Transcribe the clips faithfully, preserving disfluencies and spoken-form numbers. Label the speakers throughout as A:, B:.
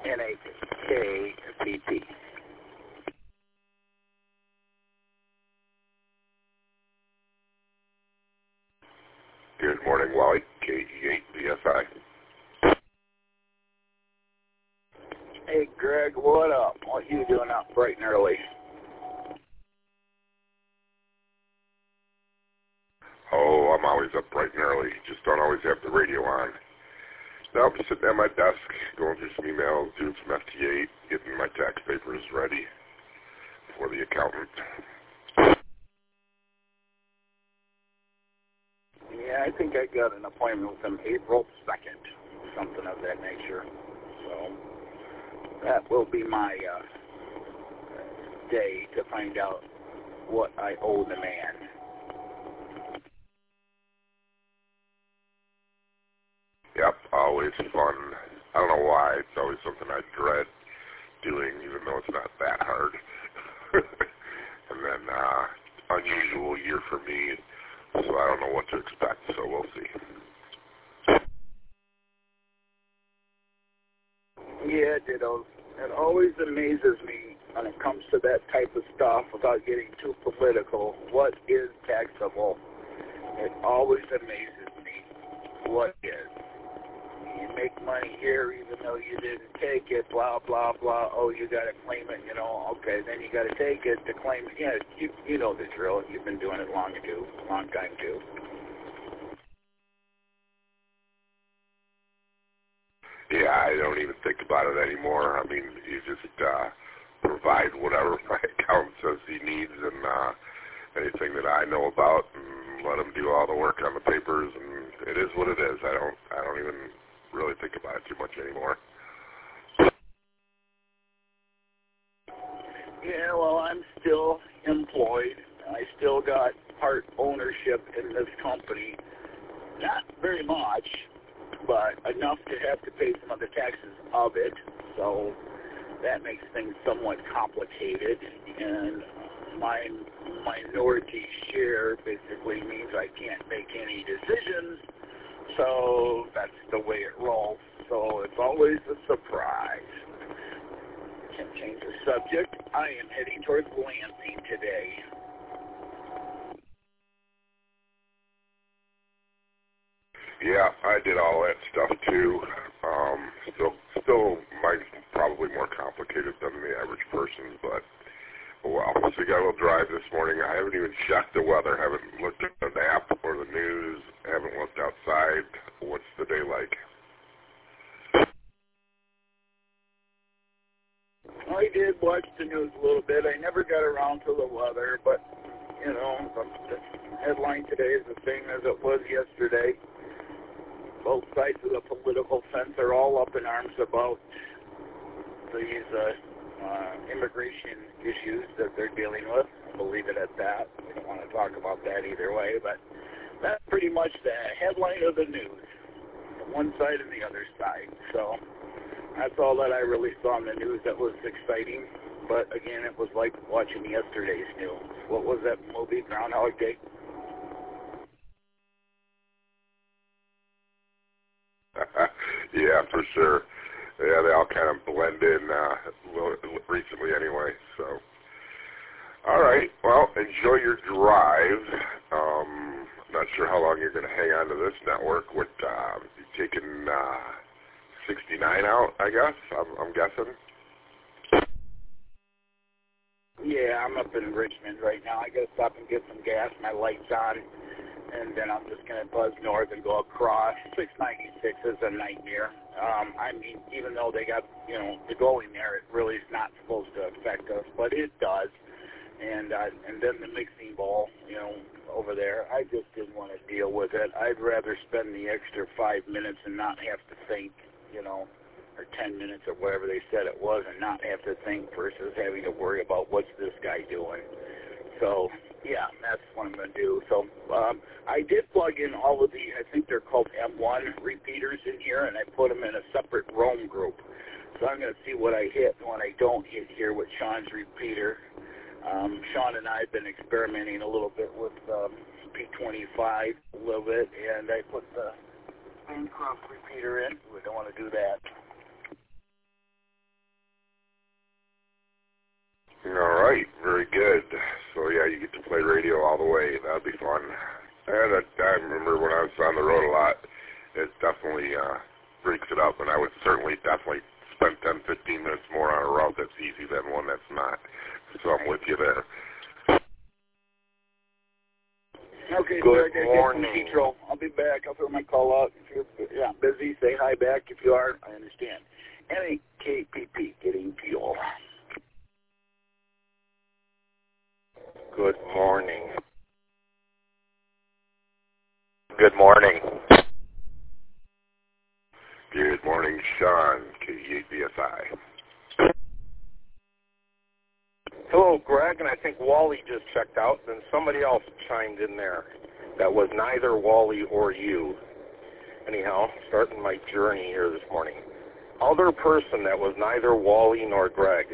A: N A K P T.
B: Good morning, Wally. K E eight B S I.
A: Hey, Greg, what up? What you doing up bright and early?
B: Oh, I'm always up bright and early. Just don't always have the radio on. Now I'm sitting at my desk, going through some emails, doing some F T eight, getting my tax papers ready for the accountant.
A: Yeah, I think I got an appointment with him April second, something of that nature. So that will be my uh, day to find out what I owe the man.
B: Yep, always fun. I don't know why. It's always something I dread doing, even though it's not that hard. And then, uh, unusual year for me, so I don't know what to expect, so we'll see.
A: Yeah, ditto. It always amazes me when it comes to that type of stuff, without getting too political, what is taxable? It always amazes me what is. You make money here even though you didn't take it, blah, blah, blah. Oh, you got to claim it, you know. Okay, then you got to take it to claim it. Yeah, you, you know the drill. You've been doing it long, too, long time, too.
B: Yeah, I don't even think about it anymore. I mean, you just uh, provide whatever my accountant says he needs and uh, anything that I know about, and let him do all the work on the papers, and it is what it is. I don't, I don't even really think about it too much anymore.
A: Yeah, well, I'm still employed. I still got part ownership in this company. Not very much, but enough to have to pay some of the taxes of it. So that makes things somewhat complicated. And my minority share basically means I can't make any decisions. So that's the way it rolls. So it's always a surprise. Can't change the subject. I am heading towards Lansing today.
B: Yeah, I did all that stuff too. Um, still, still, mine's probably more complicated than the average person, but well, once we got a little drive this morning, I haven't even checked the weather, haven't looked at the app or the news, haven't looked outside. What's the day like?
A: I did watch the news a little bit. I never got around to the weather, but, you know, the, the headline today is the same as it was yesterday. Both sides of the political fence are all up in arms about these uh, uh, immigration issues that they're dealing with. I'll leave it at that. We don't want to talk about that either way, but that's pretty much the headline of the news, from one side and the other side. So that's all that I really saw in the news that was exciting. But again, it was like watching yesterday's news. What was that movie, Groundhog Day?
B: Yeah, for sure. Yeah, they all kind of blend in uh, recently anyway. So, all right. Well, enjoy your drive. Um, not sure how long you're going to hang on to this network. What uh, you taking uh, sixty-nine out? I guess I'm, I'm guessing.
A: Yeah, I'm up in Richmond right now. I got to stop and get some gas. My light's on. And then I'm just going to buzz north and go across. six ninety-six is a nightmare. Um, I mean, even though they got, you know, the going there, it really is not supposed to affect us, but it does. And uh, and then the mixing bowl, you know, over there, I just didn't want to deal with it. I'd rather spend the extra five minutes and not have to think, you know, or ten minutes or whatever they said it was, and not have to think versus having to worry about what's this guy doing. So, yeah, that's what I'm going to do. So um, I did plug in all of the, I think they're called M one repeaters in here, and I put them in a separate roam group. So I'm going to see what I hit and what I don't hit here with Sean's repeater. Um, Sean and I have been experimenting a little bit with um, P twenty-five a little bit, and I put the Bancroft repeater in. We don't want to do that.
B: All right, very good. So, yeah, you get to play radio all the way. That would be fun. And I, I remember when I was on the road a lot, it definitely uh, breaks it up, and I would certainly definitely spend ten, fifteen minutes more on a route that's easy than one that's not. So I'm with you there.
A: Okay,
C: Good
A: sir,
C: morning.
A: Control. I'll be back. I'll throw my call out. If you're yeah, busy, say hi back. If you are, I understand. N A K P P, getting fuel.
C: Good morning. Good morning.
B: Good morning, Sean, K E eight B S I.
C: Hello, Greg, and I think Wally just checked out, and somebody else chimed in there that was neither Wally or you. Anyhow, starting my journey here this morning. Other person that was neither Wally nor Greg.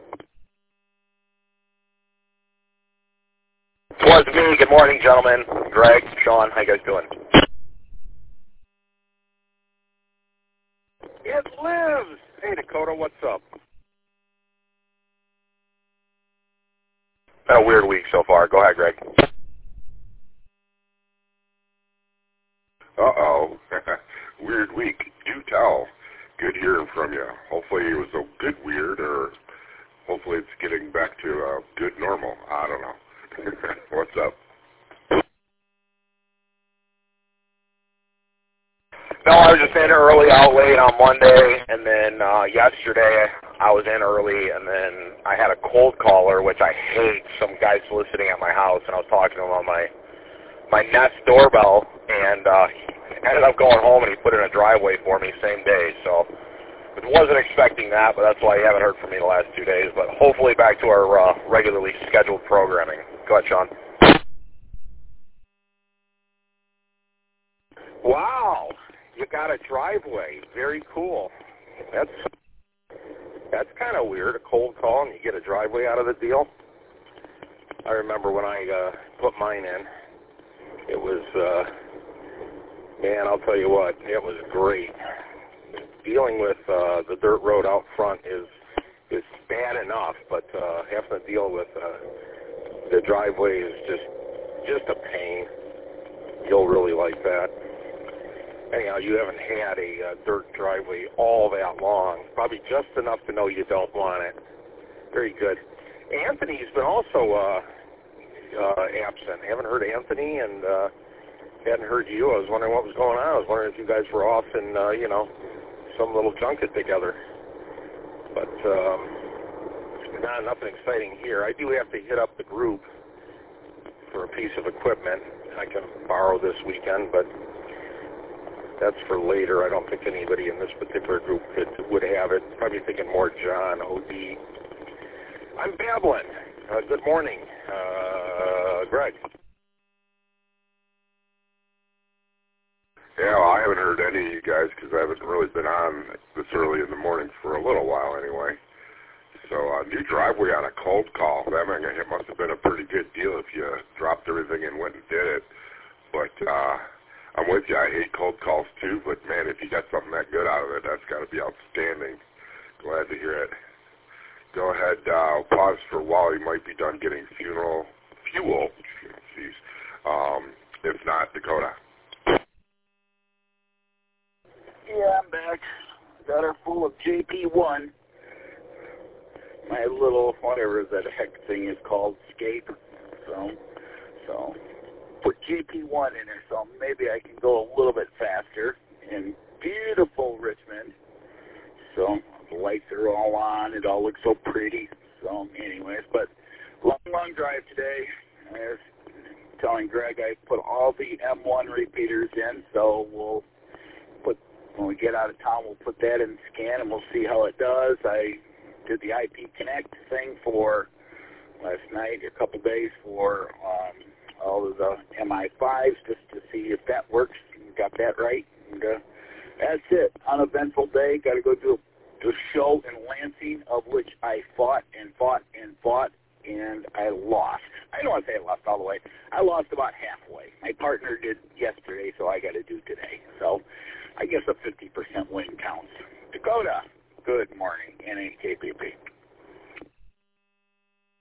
C: It was me. Good morning, gentlemen. Greg, Sean, how you guys doing? It lives! Hey, Dakota, what's up? Been a weird week so far. Go ahead, Greg.
B: Uh-oh. Weird week. Do tell. Good hearing from you. Hopefully it was a good weird, or hopefully it's getting back to a good normal. I don't know. What's up?
C: No, I was just in early, out late on Monday, and then uh, yesterday I was in early, and then I had a cold caller, which I hate, some guy soliciting at my house, and I was talking to him on my my Nest doorbell, and uh, he ended up going home, and he put in a driveway for me same day, so I wasn't expecting that, but that's why you haven't heard from me the last two days, but hopefully back to our uh, regularly scheduled programming. Go ahead, Sean. Wow, you got a driveway. Very cool. That's that's kind of weird, a cold call, and you get a driveway out of the deal. I remember when I uh, put mine in, it was, uh, man, I'll tell you what, it was great. Dealing with uh, the dirt road out front is is bad enough, but uh, having to deal with uh, the driveway is just just a pain. You'll really like that. Anyhow, you haven't had a uh, dirt driveway all that long, probably just enough to know you don't want it. Very good. Anthony's been also uh, uh, absent. Haven't heard Anthony, and uh, hadn't heard you. I was wondering what was going on. I was wondering if you guys were off in, uh, you know, some little junket together. But um, not nothing exciting here. I do have to hit up the group for a piece of equipment I can borrow this weekend, but that's for later. I don't think anybody in this particular group could, would have it. Probably thinking more John, O D. I'm babbling. Uh, good morning, uh, Greg.
B: Yeah, well, I haven't heard any of you guys because I haven't really been on this early in the morning for a little while anyway. So a uh, new driveway on a cold call, that mean, it must have been a pretty good deal if you dropped everything and went and did it. But uh, I'm with you. I hate cold calls too, but, man, if you got something that good out of it, that's got to be outstanding. Glad to hear it. Go ahead. Uh, pause for Wally might be done getting funeral fuel. Jeez. Um, if not, Dakota.
A: Yeah, I'm back. Got her full of J P one. My little, whatever that heck thing is called, Scape. So, so put J P one in there, so maybe I can go a little bit faster in beautiful Richmond. So the lights are all on. It all looks so pretty. So, anyways, but long, long drive today. I was telling Greg I put all the M one repeaters in, so we'll put, when we get out of town, we'll put that in scan and we'll see how it does. I did the I P Connect thing for last night, a couple days for um, all of the M I fives just to see if that works. Got that right. And uh, that's it. Uneventful day. Got to go do a, a show in Lansing, of which I fought and fought and fought, and I lost. I don't want to say I lost all the way. I lost about halfway. My partner did yesterday, so I got to do today. So I guess a fifty percent win counts. Dakota, good morning, N A K P P.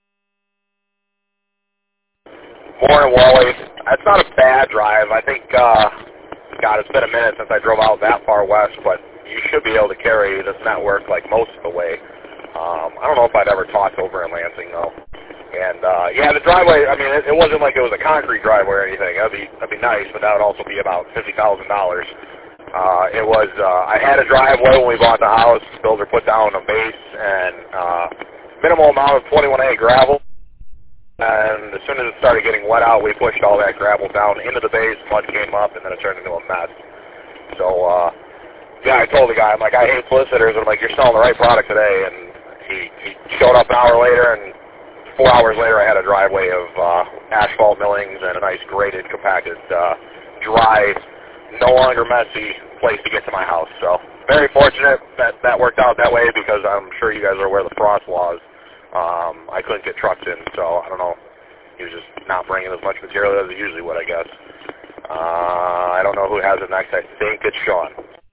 C: Morning, Wally. That's not a bad drive. I think, uh, God, it's been a minute since I drove out that far west, but you should be able to carry this network like most of the way. Um, I don't know if I'd ever talked over in Lansing, though. And, uh, yeah, the driveway, I mean, it, it wasn't like it was a concrete driveway or anything. That'd be, that'd be nice, but that would also be about fifty thousand dollars. Uh, it was, uh, I had a driveway when we bought the house. Builder put down a base and uh, minimal amount of twenty-one A gravel. And as soon as it started getting wet out, we pushed all that gravel down into the base. Mud came up, and then it turned into a mess. So, uh, yeah, I told the guy, I'm like, I hate solicitors. I'm like, you're selling the right product today. And he, he showed up an hour later, and four hours later I had a driveway of uh, asphalt millings and a nice graded, compacted, uh, dry, no longer messy place to get to my house. So very fortunate that that worked out that way because I'm sure you guys are aware of the frost laws. Um, I couldn't get trucks in, so I don't know. He was just not bringing as much material as he usually would, I guess. Uh, I don't know who has it next. I think it's Sean.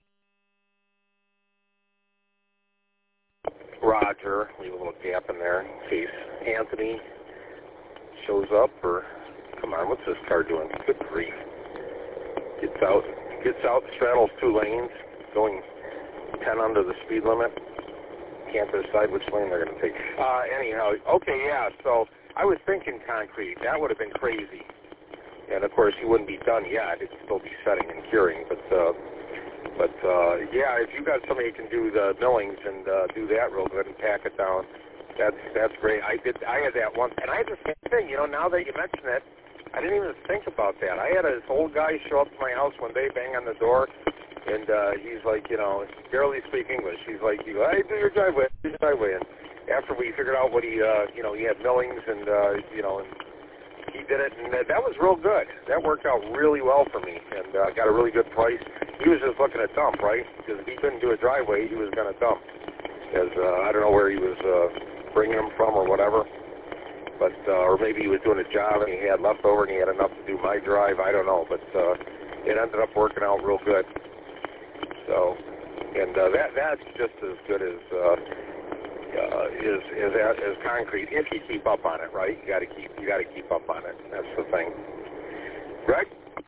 C: Roger. Leave a little gap in there in case Anthony shows up or, come on, what's this car doing? Good grief. Gets out, gets out, straddles two lanes, going ten under the speed limit. Can't decide which lane they're going to take. Uh, anyhow, okay, yeah, so I was thinking concrete. That would have been crazy. And, of course, he wouldn't be done yet. It'd still be setting and curing. But, uh, but uh, yeah, if you got somebody who can do the millings and uh, do that real good and pack it down, that's that's great. I did. I had that once. And I had the same thing. You know, now that you mention it, I didn't even think about that. I had this old guy show up to my house one day, bang on the door, and uh, he's like, you know, barely speak English. He's like, you go, hey, do your driveway, do your driveway. And after we figured out what he, uh, you know, he had millings and, uh, you know, and he did it, and that, that was real good. That worked out really well for me, and uh, got a really good price. He was just looking at dump, right? Because if he couldn't do a driveway, he was going to dump. Because uh, I don't know where he was uh, bringing them from or whatever. But, uh, or maybe he was doing a job and he had leftover and he had enough to do my drive. I don't know. But uh, it ended up working out real good. So, and uh, that that's just as good as uh, uh, is is as concrete if you keep up on it, right? You got to keep you got to keep up on it. That's the thing. Greg?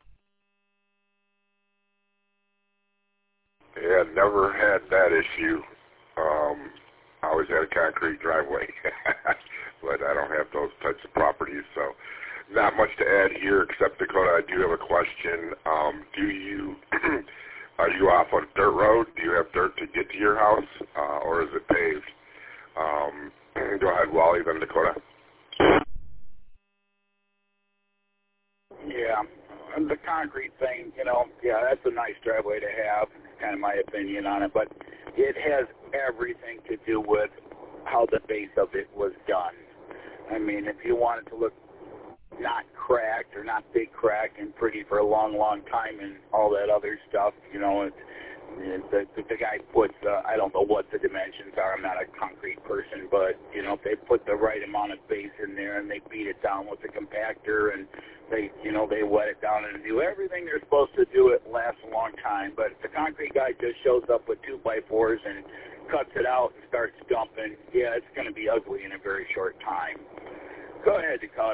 B: Yeah, never had that issue. Um, I always had a concrete driveway. But I don't have those types of properties, so not much to add here except, Dakota, I do have a question. Um, do you, are you off on a dirt road? Do you have dirt to get to your house, uh, or is it paved? Um, go ahead, Wally, then Dakota.
A: Yeah, and the concrete thing, you know, yeah, that's a nice driveway to have, kind of my opinion on it, but it has everything to do with how the base of it was done. I mean, if you want it to look not cracked or not big cracked and pretty for a long, long time and all that other stuff, you know, it, the, the, the guy puts, uh, I don't know what the dimensions are. I'm not a concrete person, but, you know, if they put the right amount of base in there and they beat it down with the compactor and they, you know, they wet it down and do everything they're supposed to do, it lasts a long time. But if the concrete guy just shows up with two by fours and cuts it out and starts dumping, yeah, it's going to be ugly in a very short time. Go ahead, Dakota.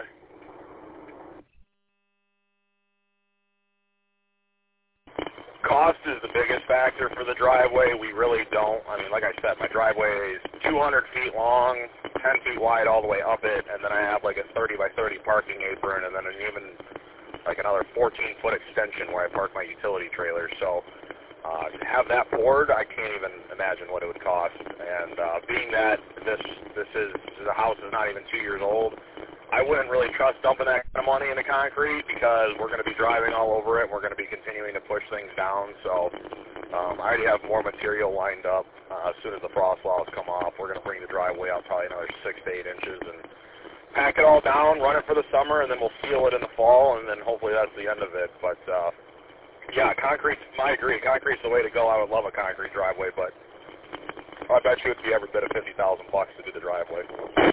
C: Cost is the biggest factor for the driveway. We really don't. I mean, like I said, my driveway is two hundred feet long, ten feet wide all the way up it, and then I have like a thirty by thirty parking apron, and then an even like another fourteen foot extension where I park my utility trailer. So uh, to have that poured, I can't even imagine what it would cost. And uh, being that this this is the house is not even two years old, I wouldn't really trust dumping that kind of money into concrete because we're going to be driving all over it. We're going to be continuing to push things down. So um, I already have more material lined up. Uh, as soon as the frost walls come off, we're going to bring the driveway out probably another six to eight inches and pack it all down, run it for the summer, and then we'll seal it in the fall, and then hopefully that's the end of it. But, uh, yeah, concrete, I agree. Concrete's the way to go. I would love a concrete driveway, but I bet you it'd be every bit of fifty thousand bucks to do the driveway.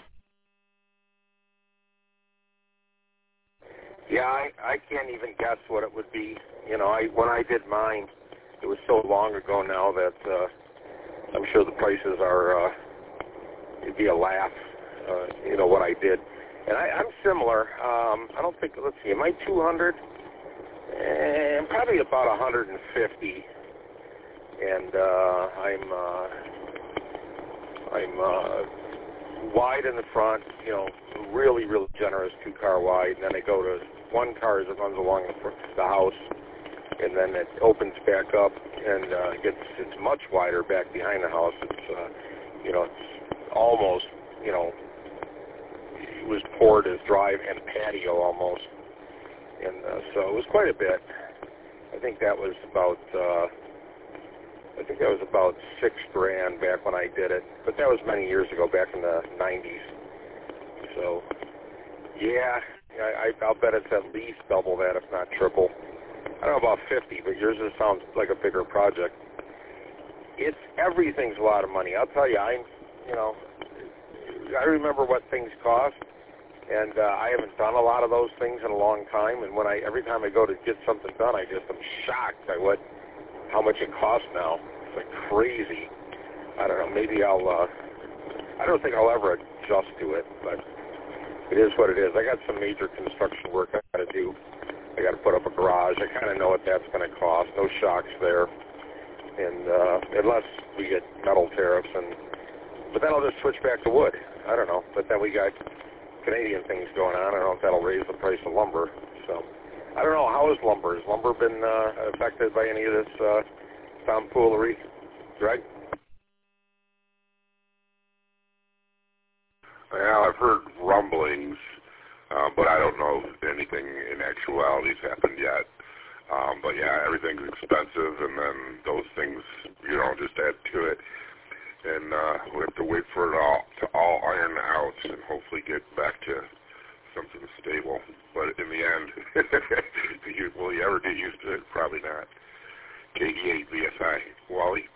D: Yeah, I, I can't even guess what it would be. You know, I when I did mine, it was so long ago now that uh, I'm sure the prices are, uh, it'd be a laugh, uh, you know, what I did.
C: And I, I'm similar. Um, I don't think, let's see, am I two hundred? Eh, I'm probably about one hundred fifty. And uh, I'm uh, I'm uh, wide in the front, you know, really, really generous two-car wide. And then I go to one car as it runs along the, front, the house, and then it opens back up and uh, gets it's much wider back behind the house. It's uh, you know, it's almost, you know, it was poured as drive and patio almost, and uh, so it was quite a bit. I think that was about uh, I think that was about six grand back when I did it, but that was many years ago, back in the nineties. So yeah, I, I, I'll bet it's at least double that, if not triple. I don't know about fifty, but yours just sounds like a bigger project. It's everything's a lot of money. I'll tell you, I'm, you know, I remember what things cost, and uh, I haven't done a lot of those things in a long time. And when I, every time I go to get something done, I just am shocked by what, how much it costs now. It's like crazy. I don't know. Maybe I'll. Uh, I don't think I'll ever adjust to it, but it is what it is. I got some major construction work I got to do. I got to put up a garage. I kind of know what that's going to cost. No shocks there, and uh, unless we get metal tariffs, and but then I'll just switch back to wood. I don't know. But then we got Canadian things going on. I don't know if that'll raise the price of lumber. So I don't know. How is lumber? Has lumber been uh, affected by any of this uh, tomfoolery, Greg?
B: Yeah, I've heard rumblings, uh, but I don't know if anything in actuality has happened yet. Um, but yeah, everything's expensive, and then those things, you know, just add to it. And uh, we have to wait for it all to all iron out and hopefully get back to something stable. But in the end, you, will you ever get used to it? Probably not. K E eight B S I. Wally?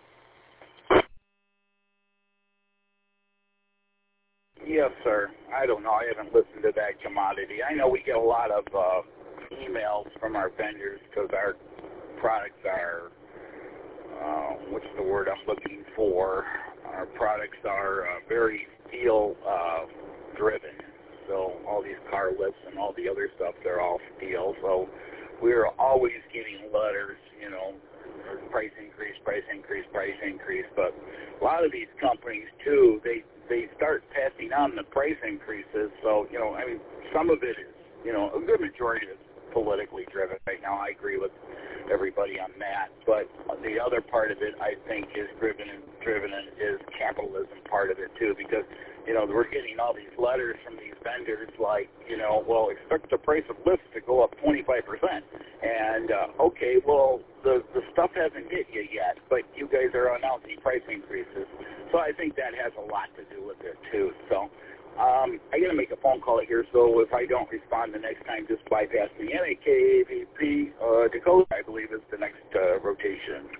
A: Yes, sir. I don't know. I haven't listened to that commodity. I know we get a lot of uh, emails from our vendors because our products are, uh, what's the word I'm looking for? Our products are uh, very steel uh, driven. So all these car lifts and all the other stuff, they're all steel. So we're always getting letters, you know, price increase, price increase, price increase. But a lot of these companies, too, they they start passing on the price increases. So, you know, I mean, some of it is, you know, a good majority is politically driven right now. I agree with everybody on that. But the other part of it, I think, is driven and driven and is capitalism part of it, too, because, you know, we're getting all these letters from these vendors like, you know, well, expect the price of lifts to go up twenty-five percent. And, uh, okay, well, the, the stuff hasn't hit you yet, but you guys are announcing price increases. So I think that has a lot to do with it, too. So um, I got to make a phone call here, so if I don't respond the next time, just bypass me. N A K A V P uh, Dakota, I believe, is the next uh, rotation.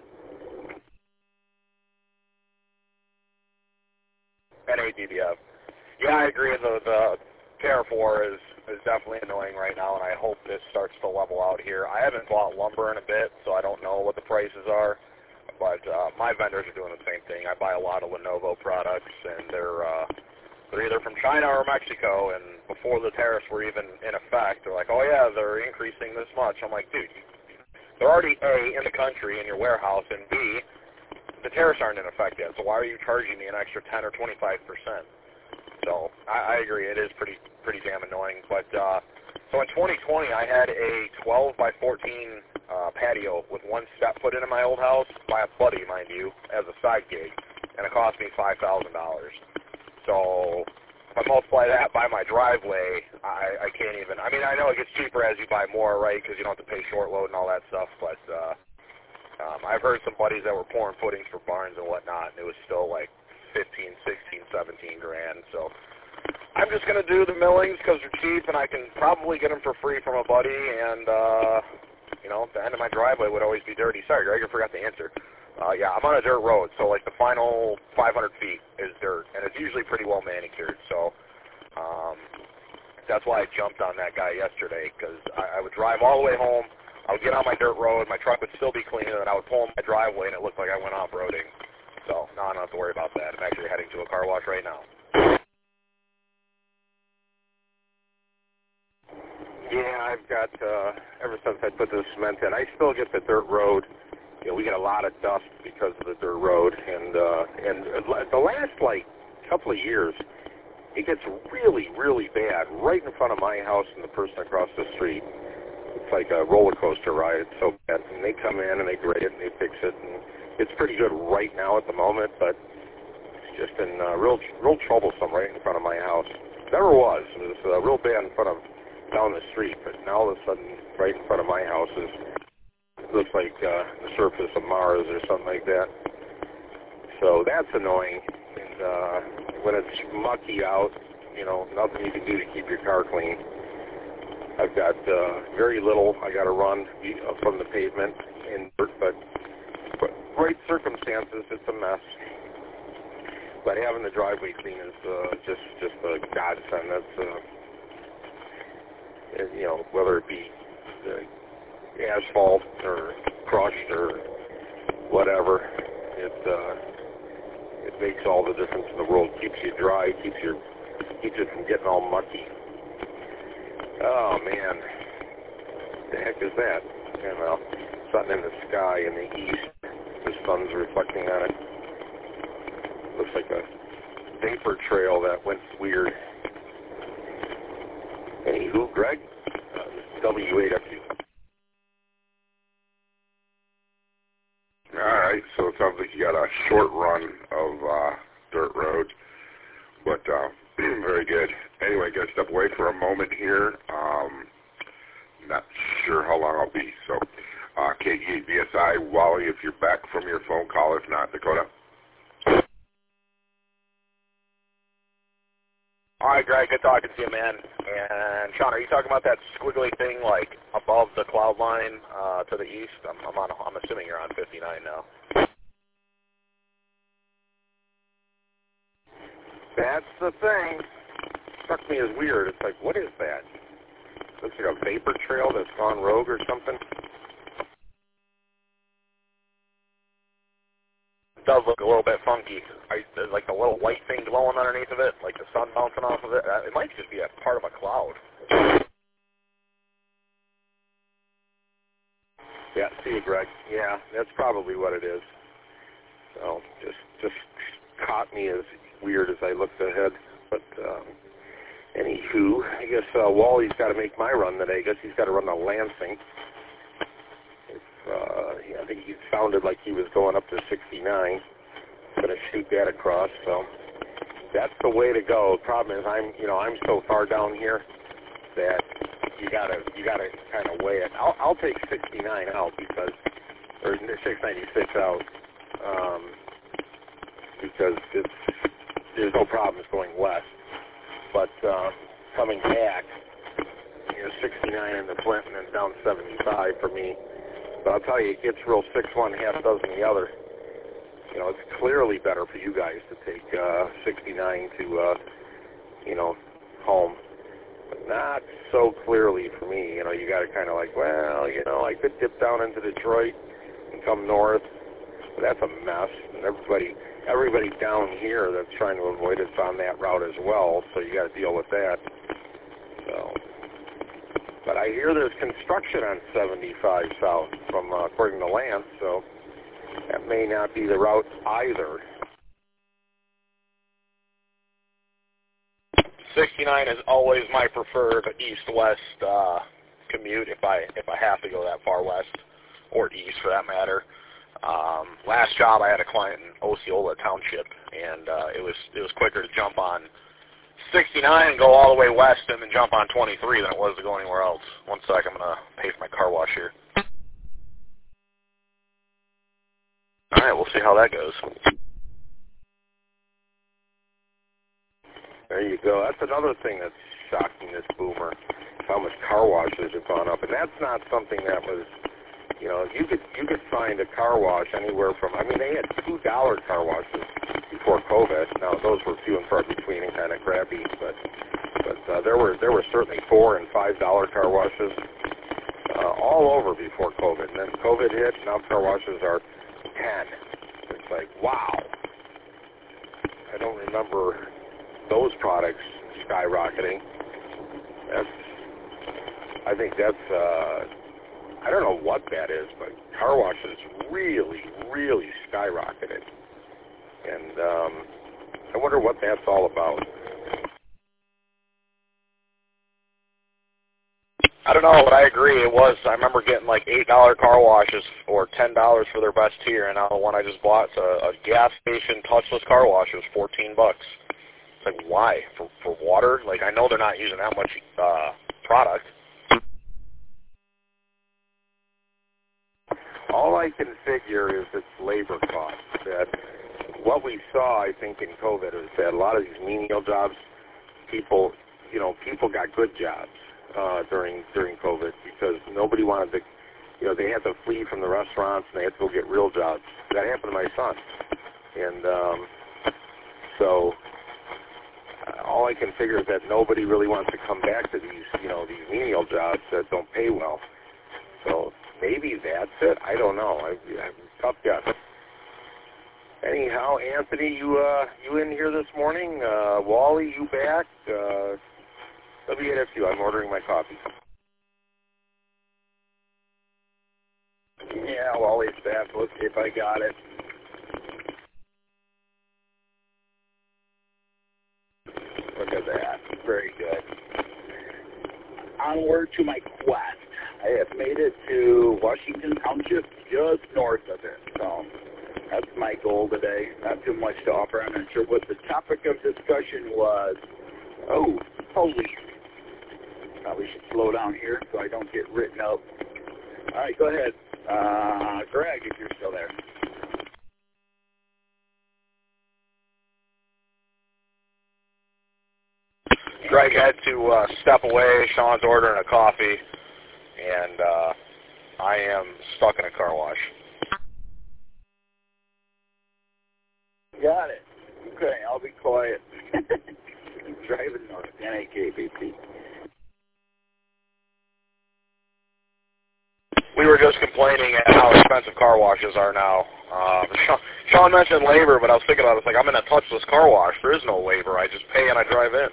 D: N A D B F. Yeah, I agree. The, the tariff war is, is definitely annoying right now, and I hope this starts to level out here. I haven't bought lumber in a bit, so I don't know what the prices are, but uh, my vendors are doing the same thing. I buy a lot of Lenovo products, and they're uh, they're either from China or Mexico, and before the tariffs were even in effect, they're like, oh, yeah, they're increasing this much. I'm like, dude, they're already, A, in the country, in your warehouse, and B, the tariffs aren't in effect yet, so why are you charging me an extra ten or twenty-five percent? So I, I agree, it is pretty pretty damn annoying. But uh, so in twenty twenty, I had a twelve by fourteen uh, patio with one step put into my old house by a buddy, mind you, as a side gig, and it cost me five thousand dollars. So if I multiply that by my driveway, I, I can't even. I mean, I know it gets cheaper as you buy more, right? Because you don't have to pay short load and all that stuff, but. Uh, Um, I've heard some buddies that were pouring footings for barns and whatnot, and it was still like fifteen, sixteen, seventeen grand. So I'm just going to do the millings because they're cheap, and I can probably get them for free from a buddy. And, uh, you know, the end of my driveway would always be dirty. Sorry, Greg, I forgot to answer. Uh, yeah, I'm on a dirt road, so like the final five hundred feet is dirt, and it's usually pretty well manicured. So um, that's why I jumped on that guy yesterday, because I, I would drive all the way home. I would get on my dirt road, my truck would still be clean, and then I would pull in my driveway, and it looked like I went off-roading. So, no, I don't have to worry about that. I'm actually heading to a car wash right now.
C: got, uh, ever since I put the cement in, I still get the dirt road. You know, we get a lot of dust because of the dirt road, and uh, and the last, like, couple of years, it gets really, really bad right in front of my house and the person across the street. It's like a roller coaster ride. It's so bad. And they come in and they grade it and they fix it, and it's pretty good right now at the moment, but it's just been uh, real, real troublesome right in front of my house. Never was. It was uh, real bad in front of down the street, but now all of a sudden, right in front of my house is looks like uh, the surface of Mars or something like that. So that's annoying. And uh, when it's mucky out, you know, nothing you can do to keep your car clean. I've got uh, very little I got to run from the pavement in dirt, but, but right circumstances, it's a mess. But having the driveway clean is uh, just just a godsend. That's uh, you know, whether it be the asphalt or crushed or whatever, it uh, it makes all the difference in the world. Keeps you dry, keeps your keeps it from getting all mucky. Oh man, what the heck is that? You know, something in the sky in the east. The sun's reflecting on it. Looks like a vapor trail that went weird. Anywho, Greg, uh, W eight W.
B: All right, so it sounds like you got a short run of uh, dirt road, but uh, very good. Anyway, got to step away for a moment here. Um, not sure how long I'll be. So, uh, K G eight B S I, Wally, if you're back from your phone call. If not, Dakota.
D: All right, Greg, good talking to you, man. And Sean, are you talking about that squiggly thing, like above the cloud line uh, to the east? I'm, I'm on. I'm assuming you're on fifty-nine now.
C: That's the thing. Struck me as weird. It's like, what is that? Looks like a vapor trail that's gone rogue or something.
D: It does look a little bit funky. I, there's like a little white thing glowing underneath of it, like the sun bouncing off of it. Uh, It might just be a part of a cloud.
C: Yeah, see you, Greg. Yeah, that's probably what it is. So just just caught me as weird as I looked ahead. But um, anywho, I guess uh, Wally's got to make my run today. I guess he's got to run to Lansing. If, uh, yeah, I think he sounded like he was going up to sixty-nine. Going to shoot that across. So that's the way to go. The problem is I'm, you know, I'm so far down here that you gotta you gotta kind of weigh it. I'll, I'll take sixty-nine out because, or six ninety-six out, um, because it's, there's no problems going west. But uh, coming back, you know, sixty-nine in the Flint and then down seventy-five for me. But I'll tell you, it gets real six one, half dozen the other. You know, it's clearly better for you guys to take uh, sixty-nine to, uh, you know, home. But not so clearly for me. You know, you got to kind of like, well, you know, I could dip down into Detroit and come north. But that's a mess. And everybody, everybody down here that's trying to avoid it's on that route as well. So you got to deal with that. So, but I hear there's construction on seventy-five south from uh, according to Lance. So that may not be the route either.
D: sixty-nine is always my preferred east-west uh, commute if I if I have to go that far west or east for that matter. Um, last job I had a client in Osceola Township, and uh, it was it was quicker to jump on sixty-nine and go all the way west and then jump on twenty-three than it was to go anywhere else. One sec, I'm gonna pay for my car wash here. All right, we'll see how that goes.
C: There you go. That's another thing that's shocking this boomer, how much car washes have gone up. And that's not something that was, you know, you could you could find a car wash anywhere from, I mean, they had two dollar car washes before COVID. Now, those were few and far between and kind of crappy, but but uh, there were there were certainly four and five dollar car washes uh, all over before COVID. And then COVID hit, now car washes are ten. It's like, wow. I don't remember those products skyrocketing. That's, I think that's, uh, I don't know what that is, but car washes really, really skyrocketed. And um, I wonder what that's all about.
D: I don't know, but I agree. It was, I remember getting like eight dollar car washes or ten dollars for their best tier, and now the one I just bought, a, a gas station touchless car wash, was fourteen bucks. It's like, why? For, for water? Like, I know they're not using that much uh, product.
C: All I can figure is it's labor costs. That what we saw, I think, in COVID is that a lot of these menial jobs, people, you know, people got good jobs uh, during during COVID because nobody wanted to, you know, they had to flee from the restaurants and they had to go get real jobs. That happened to my son, and um, so uh, all I can figure is that nobody really wants to come back to these, you know, these menial jobs that don't pay well. So maybe that's it. I don't know. I, I tough guess. Anyhow, Anthony, you uh, you in here this morning? Uh, Wally, you back? Uh, W eight F U. I'm ordering my coffee.
A: Yeah, Wally's back. Let's see if I got it. Look at that. Very good. Onward to my quest. I have made it to Washington Township, just north of it. So that's my goal today. Not too much to offer. I'm not sure what the topic of discussion was. Oh, police. Probably should slow down here so I don't get written up. All right, go ahead. Uh, Greg, if you're still there.
D: Greg had to uh, step away. Sean's ordering a coffee, and uh, I am stuck in a car wash.
A: Got it. Okay, I'll be quiet. Driving north, N A K B P.
D: We were just complaining at how expensive car washes are now. Um, Sean, Sean mentioned labor, but I was thinking about it. It's like, I'm in a touchless car wash. There is no labor. I just pay and I drive in.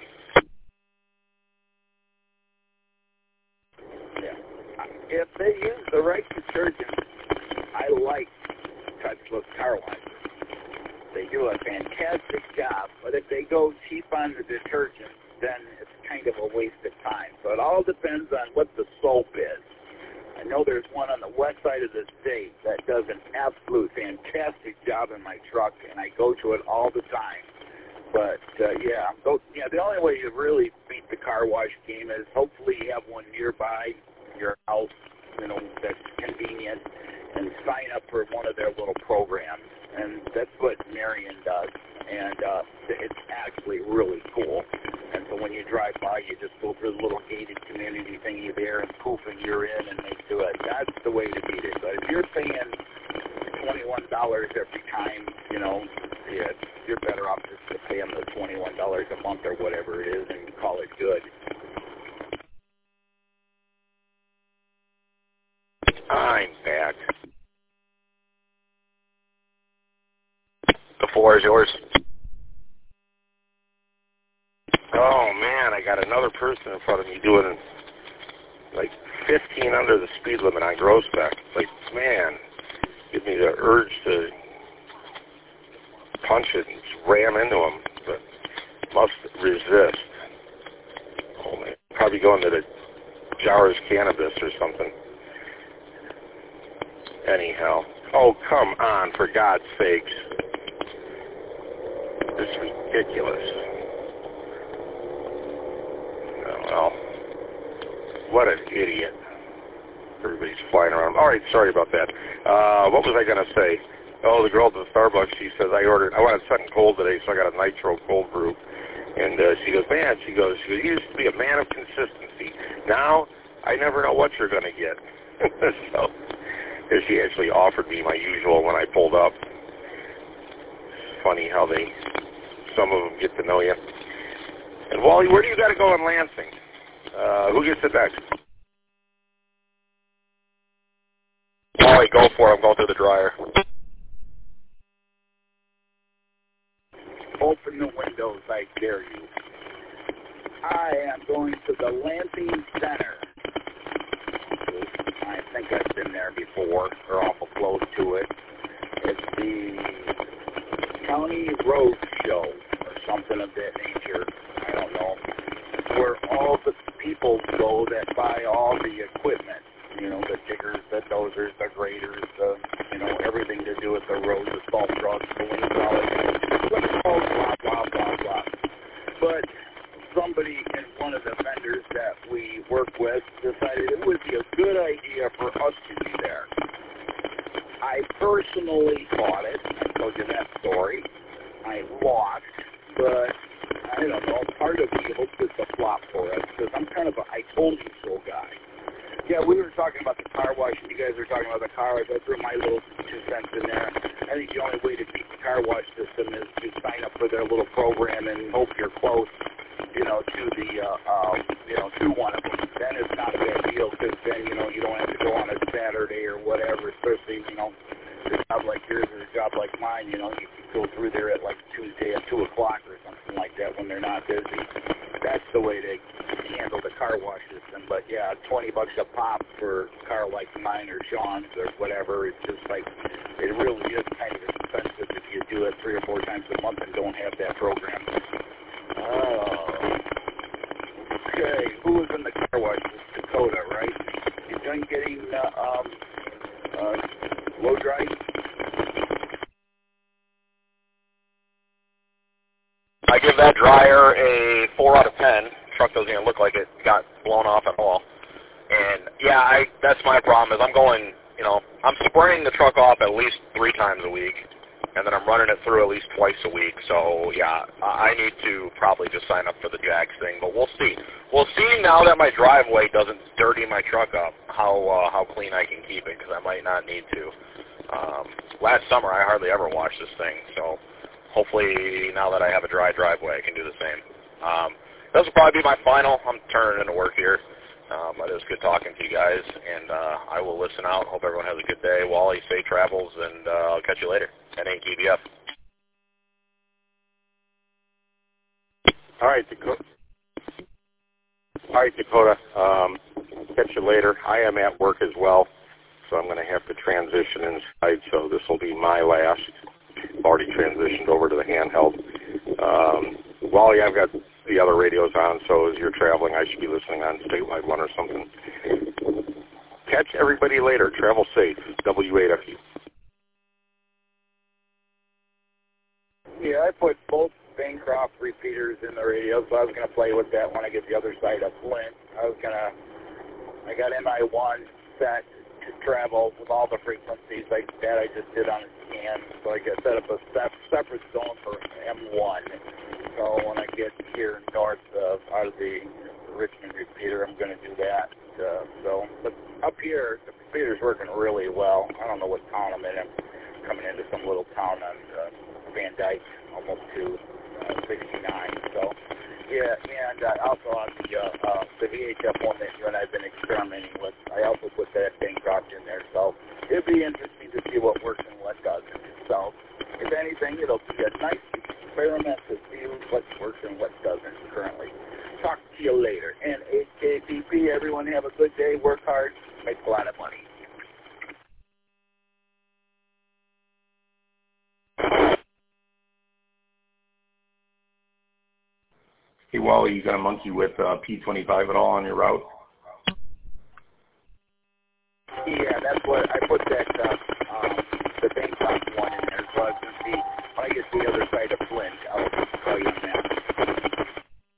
A: Yeah. If they use the right detergent, I like touchless car washes. They do a fantastic job, but if they go cheap on the detergent, then it's kind of a waste of time. So it all depends on what the soap is. I know there's one on the west side of the state that does an absolute fantastic job in my truck, and I go to it all the time. But, uh, yeah, so, yeah, the only way you really beat the car wash game is hopefully you have one nearby your house, you know, that's convenient, and sign up for one of their little programs. And that's what Marion does, and uh, it's actually really cool. And so when you drive by, you just go through the little gated community thingy there, and poof, and you're in, and they do it. That's the way to beat it. But if you're paying twenty-one dollars every time, you know, yeah, you're better off just to pay them the twenty-one dollars a month or whatever it is and call it good.
C: I'm back.
D: The floor is yours.
C: Oh, man, I got another person in front of me doing like fifteen under the speed limit on Groesbeck. Like, man, gives me the urge to punch it and ram into him, but must resist. Oh, man, probably going to the Jowers Cannabis or something. Anyhow. Oh, come on, for God's sakes. This is ridiculous. Oh, well, what an idiot. Everybody's flying around. All right, sorry about that. Uh, what was I going to say? Oh, the girl at the Starbucks, she says, I ordered, I wanted something cold today, so I got a nitro cold brew. And uh, she goes, man, she goes, she goes, you used to be a man of consistency. Now, I never know what you're going to get. So, she actually offered me my usual when I pulled up. It's funny how they, some of them get to know you. And Wally, where do you got to go in Lansing? Uh, who gets it next?
D: Wally, go for it. I'm going through the dryer.
A: Open the windows, I dare you. I am going to the Lansing Center. I think I've been there before, or awful close to it. It's the County Road Show, or something of that nature. I don't know. Where all the people go that buy all the equipment. You know, the diggers, the dozers, the graders, the, you know, everything to do with the roads, the salt trucks, the wind blah, blah, blah, blah, blah. But somebody in one of the vendors that we work with decided it would be a good idea for us to be there. I personally bought it. I told you that story. I lost, but I don't know, part of me hopes it's a flop for us because I'm kind of a I told you so guy. Yeah, we were talking about the car wash, and you guys were talking about the car. I threw my little two cents in there. I think the only way to beat the car wash system is to sign up for their little program and hope you're close, you know, to the, uh, uh, you know, to one of them. Then it's not a bad deal because then, you know, you don't have to go on a Saturday or whatever, especially, you know, a job like yours or a job like mine, you know, you can go through there at like Tuesday at two o'clock or something like that when they're not busy. That's the way they handle the car wash system. But yeah, twenty bucks a pop for a car like mine or Sean's or whatever. It's just like, it really is kind of expensive if you do it three or four times a month and don't have that program. Oh. Okay, who was in the car wash? It's Dakota, right? You done getting uh, um, uh, low dry?
D: I give that dryer a four out of ten. Truck doesn't even look like it got blown off at all. And yeah, I that's my problem is I'm going, you know, I'm spraying the truck off at least three times a week, and then I'm running it through at least twice a week. So yeah, I need to probably just sign up for the Jax thing, but we'll see. We'll see now that my driveway doesn't dirty my truck up, how uh, how clean I can keep it, because I might not need to. Um, last summer I hardly ever washed this thing, so hopefully now that I have a dry driveway I can do the same. Um, this will probably be my final. I'm turning into work here. Um, but it was good talking to you guys, and uh, I will listen out. Hope everyone has a good day. Wally, safe travels, and uh, I'll catch you later. N A T B F.
C: All right, Dakota. All right, Dakota. Um, catch you later. I am at work as well, so I'm going to have to transition inside, so this will be my last. I've already transitioned over to the handheld. Um, Wally, I've got the other radios on, so as you're traveling, I should be listening on Statewide one or something. Catch everybody later. Travel safe. W eight F U.
A: Yeah, I put both Bancroft repeaters in the radio, so I was going to play with that when I get the other side of Flint. I was going to, I got M I one set to travel with all the frequencies like that I just did on a scan, so I got set up a separate zone for M one. So when I get here north of out of the Richmond repeater, I'm going to do that. Uh, so, but up here, the repeater's working really well. I don't know what town I'm in. I'm coming into some little town on uh, Van Dyke, almost to uh, sixty-nine. So, yeah, and uh, also on the uh, uh, the V H F one that you and I have been experimenting with, I also put that Bancroft in there. So it'll be interesting to see what works and what doesn't. So, if anything, it'll be a nice experiment to see what works and what doesn't currently. Talk to you later. And H K P P, everyone have a good day, work hard, make a lot of money.
E: Hey, Wally, you got a monkey with uh, P twenty-five at all on your route?
A: Yeah, that's what I put that, uh, um, the Bancroft one in there, so I can see when I get to the other side of Flint, I'll tell you on that.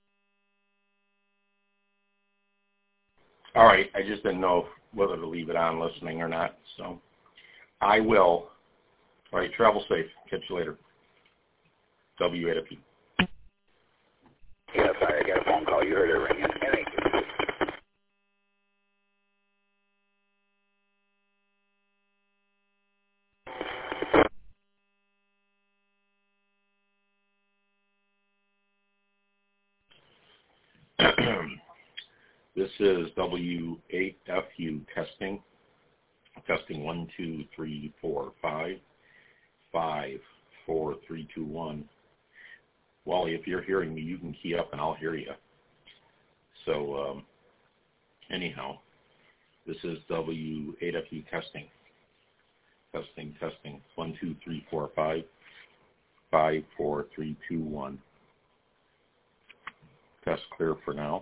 E: All right, I just didn't know whether to leave it on listening or not, so I will. All right, travel safe. Catch you later. W eight F U.
A: Yeah, sorry, I got a phone call. You heard it ringing. Thank you.
E: This is W eight F U testing. Testing one, two, three, four, five, five, four, three, two, one. Wally, if you're hearing me, you can key up and I'll hear you. So, um, anyhow, This is W eight F U testing. Testing, testing. One, two, three, four, five. Five, four, three, two, one. Test clear for now.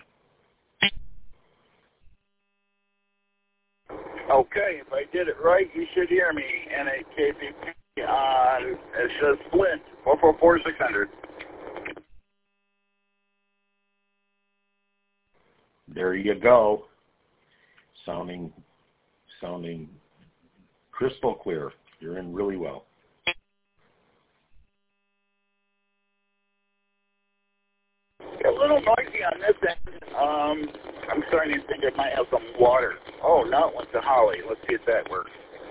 A: Okay, if I did it right, you should hear me. N A K P P on, it says Flint, four four four, six hundred.
E: There you go. Sounding, sounding crystal clear. You're in really well.
A: A little noisy on this end. Um, I'm starting to think I might have some water. Oh, now it went to Holly. Let's see if that works.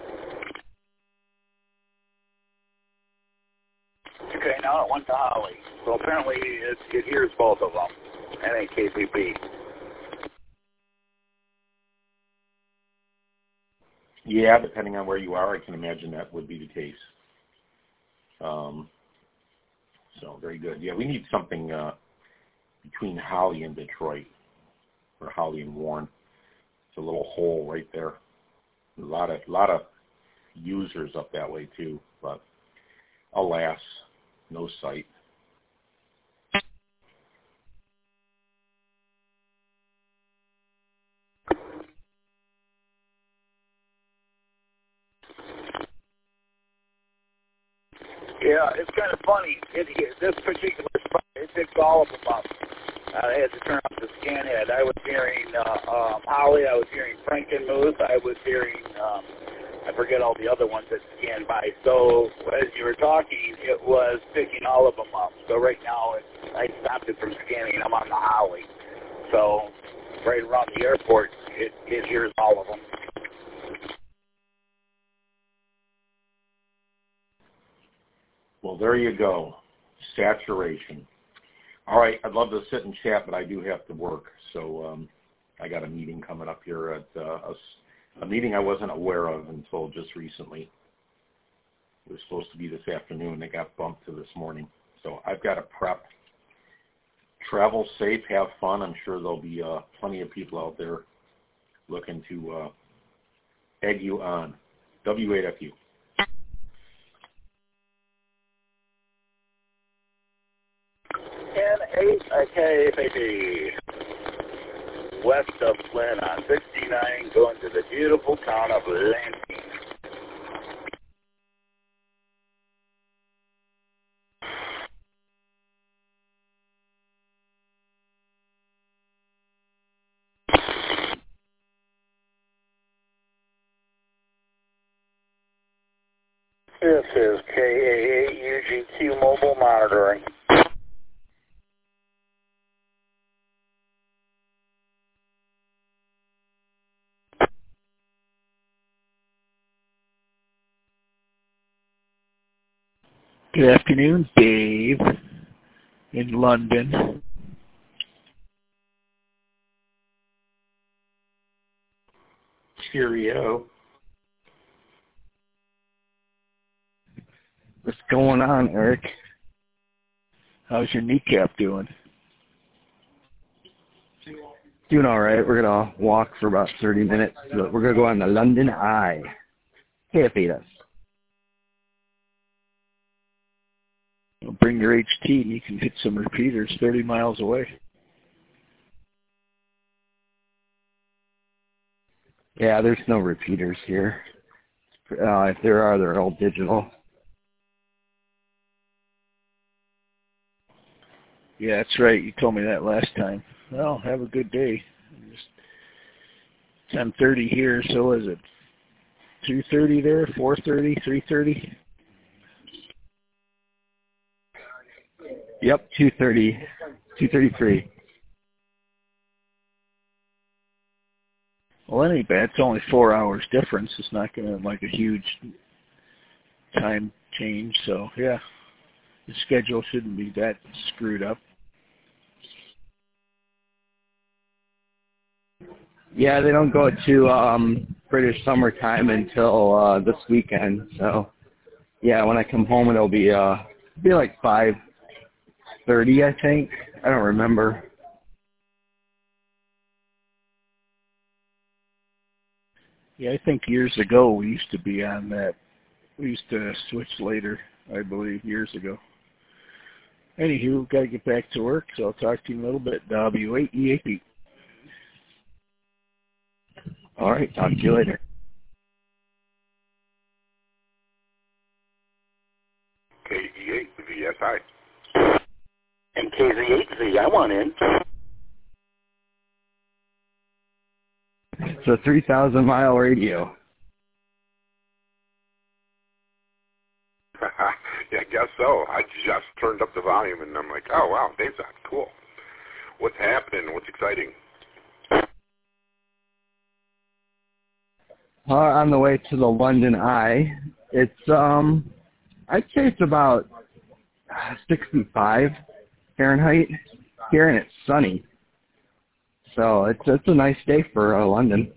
A: Okay, now it went to Holly. So apparently it, it hears both of them. N A K P P.
E: Yeah, depending on where you are, I can imagine that would be the case. Um, so very good. Yeah, we need something uh, between Holly and Detroit, or Holly and Warren. It's a little hole right there. A lot of lot of users up that way too, but alas, no sight.
A: Yeah, it's kind of funny. It, this particular spot, it picks all of them up. Uh, I had to turn off the scan head. I was hearing uh, um, Holly. I was hearing Frankenmuth. I was hearing, um, I forget all the other ones that scanned by. So as you were talking, it was picking all of them up. So right now, it, I stopped it from scanning. I'm on the Holly. So right around the airport, it, it hears all of them.
E: Well, there you go. Saturation. All right, I'd love to sit and chat, but I do have to work. So um, I got a meeting coming up here at uh, a, a meeting I wasn't aware of until just recently. It was supposed to be this afternoon. It got bumped to this morning. So I've got to prep. Travel safe, have fun. I'm sure there'll be uh, plenty of people out there looking to uh, egg you on. W eight F U.
A: N eight K P P, west of Flint on sixty-nine, going to the beautiful town of Lansing. This is K A eight U G Q Mobile Monitoring.
F: Good afternoon, Dave, in London.
E: Cheerio.
F: What's going on, Eric? How's your kneecap doing?
G: Doing all right. We're going to walk for about thirty minutes. But we're going to go on the London Eye. K F eight S.
F: Well, bring your H T and you can hit some repeaters thirty miles away.
G: Yeah, there's no repeaters here. Uh, if there are, they're all digital.
F: Yeah, that's right. You told me that last time. Well, have a good day. Just ten thirty here, so is it two thirty there, four thirty, three thirty?
G: Yep, two thirty, two thirty-three.
F: Well, that ain't bad. It's only four hours difference. It's not going to like a huge time change. So, yeah, the schedule shouldn't be that screwed up.
G: Yeah, they don't go to um, British summertime until uh, this weekend. So, yeah, when I come home, it'll be uh, be like five thirty, I think. I don't remember.
F: Yeah, I think years ago we used to be on that. We used to switch later, I believe, years ago. Anywho, got to get back to work, so I'll talk to you in a little bit. W eight E A P.
G: All right, talk to you later.
B: K E eight V S I.
H: And K Z eight Z, I want in.
G: It's a three thousand mile radio.
B: Yeah, I guess so. I just turned up the volume, and I'm like, oh, wow, Dave's on. Cool. What's happening? What's exciting?
G: Uh, on the way to the London Eye. It's, um, I'd say it's about sixty-five Fahrenheit here, and it's sunny. So it's, it's a nice day for uh, London.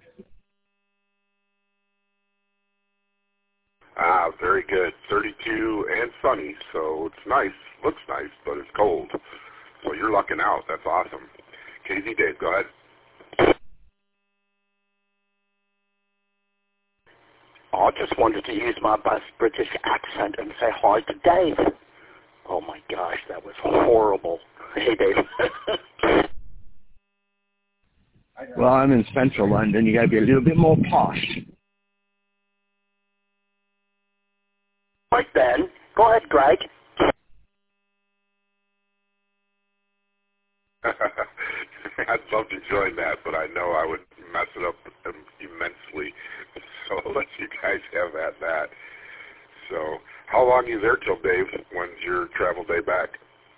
B: Ah, very good. thirty-two and sunny, so it's nice. Looks nice, but it's cold. So you're lucking out. That's awesome. K Z Dave, go ahead.
H: I just wanted to use my best British accent and say hi to Dave. Oh my gosh, that was horrible. Hey, Dave.
G: Well, I'm in central London. You got to be a little bit more posh.
H: Right then. Go ahead, Greg.
B: I'd love to join that, but I know I would mess it up immensely. So I'll let you guys have at that. So how long are you there till, Dave? When's your travel day back?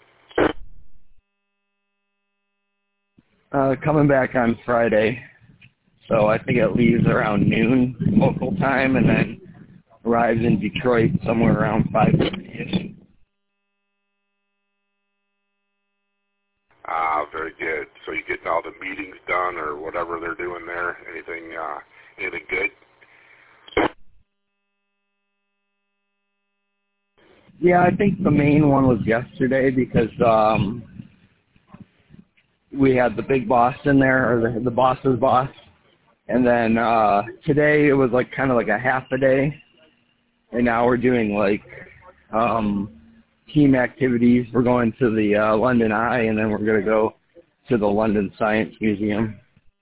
G: Uh, coming back on Friday. So I think it leaves around noon local time and then arrives in Detroit somewhere around five thirty-ish.
B: Ah, very good. So you getting all the meetings done or whatever they're doing there? Anything, uh, anything good?
G: Yeah, I think the main one was yesterday because um, we had the big boss in there, or the, the boss's boss. And then uh, today it was like kind of like a half a day. And now we're doing like um, team activities. We're going to the uh, London Eye, and then we're going to go to the London Science Museum.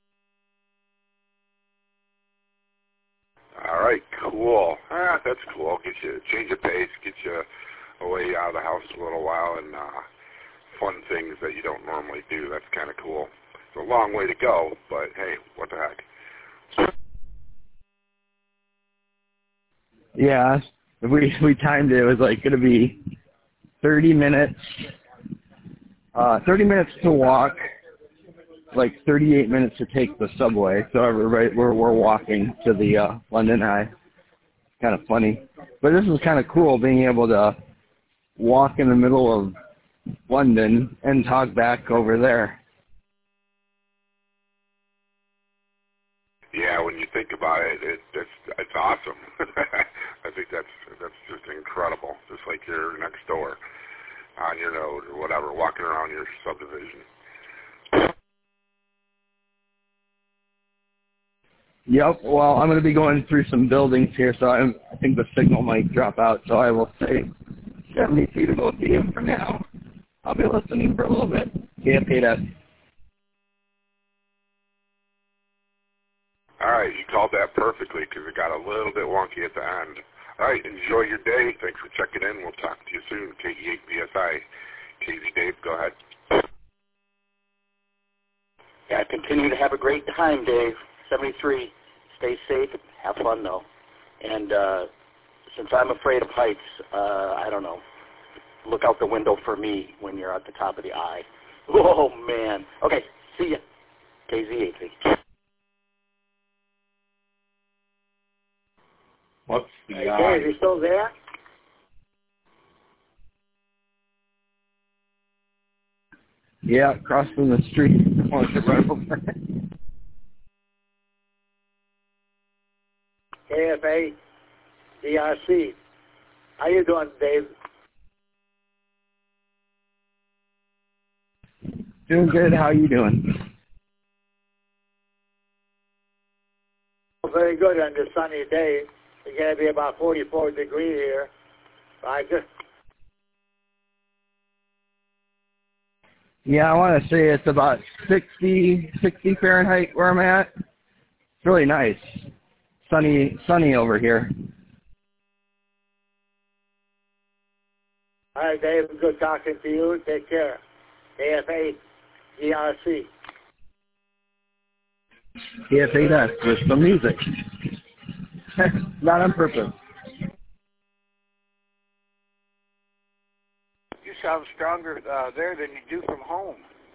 B: All right, cool. Ah, that's cool. Get you change of pace, get you away out of the house a little while, and uh, fun things that you don't normally do. That's kind of cool. It's a long way to go, but hey, what the heck?
G: Yeah, we we timed it. It was like going to be thirty minutes, uh, thirty minutes to walk, like thirty-eight minutes to take the subway. So everybody, we're we're walking to the uh, London Eye. Kind of funny, but this is kind of cool being able to walk in the middle of London and talk back over there.
B: Yeah, when you think about it, it it's, it's awesome. I think that's that's just incredible. Just like you're next door on your road or whatever, walking around your subdivision.
G: Yep. Well, I'm going to be going through some buildings here, so I'm, I think the signal might drop out. So I will say seventy feet above the M for now. I'll be listening for a little bit. Yeah, P S.
B: All right, you called that perfectly because it got a little bit wonky at the end. All right, enjoy your day. Thanks for checking in. We'll talk to you soon. K E eight B S I. K Z Dave, go ahead.
H: Yeah, continue to have a great time, Dave. seventy-three. Stay safe. Have fun, though. And uh, since I'm afraid of heights, uh, I don't know. Look out the window for me when you're at the top of the eye. Oh, man. Okay, see ya. K Z eight Z.
E: What's the
H: Hey,
E: eye?
H: Dave, you still there?
G: Yeah, across from the street. I want to run over.
H: K F A D R C. How you doing, Dave?
G: Doing good. How you doing?
H: Very
I: good on this sunny day. It's going to be about forty-four degrees here. I just
G: Yeah, I want to say it's about sixty, sixty Fahrenheit where I'm at. It's really nice. Sunny, sunny over here.
I: All right, Dave, good talking to you. Take care. A F A D R C.
G: A F A S with some music. Not on purpose.
J: You sound stronger uh, there than you do from home.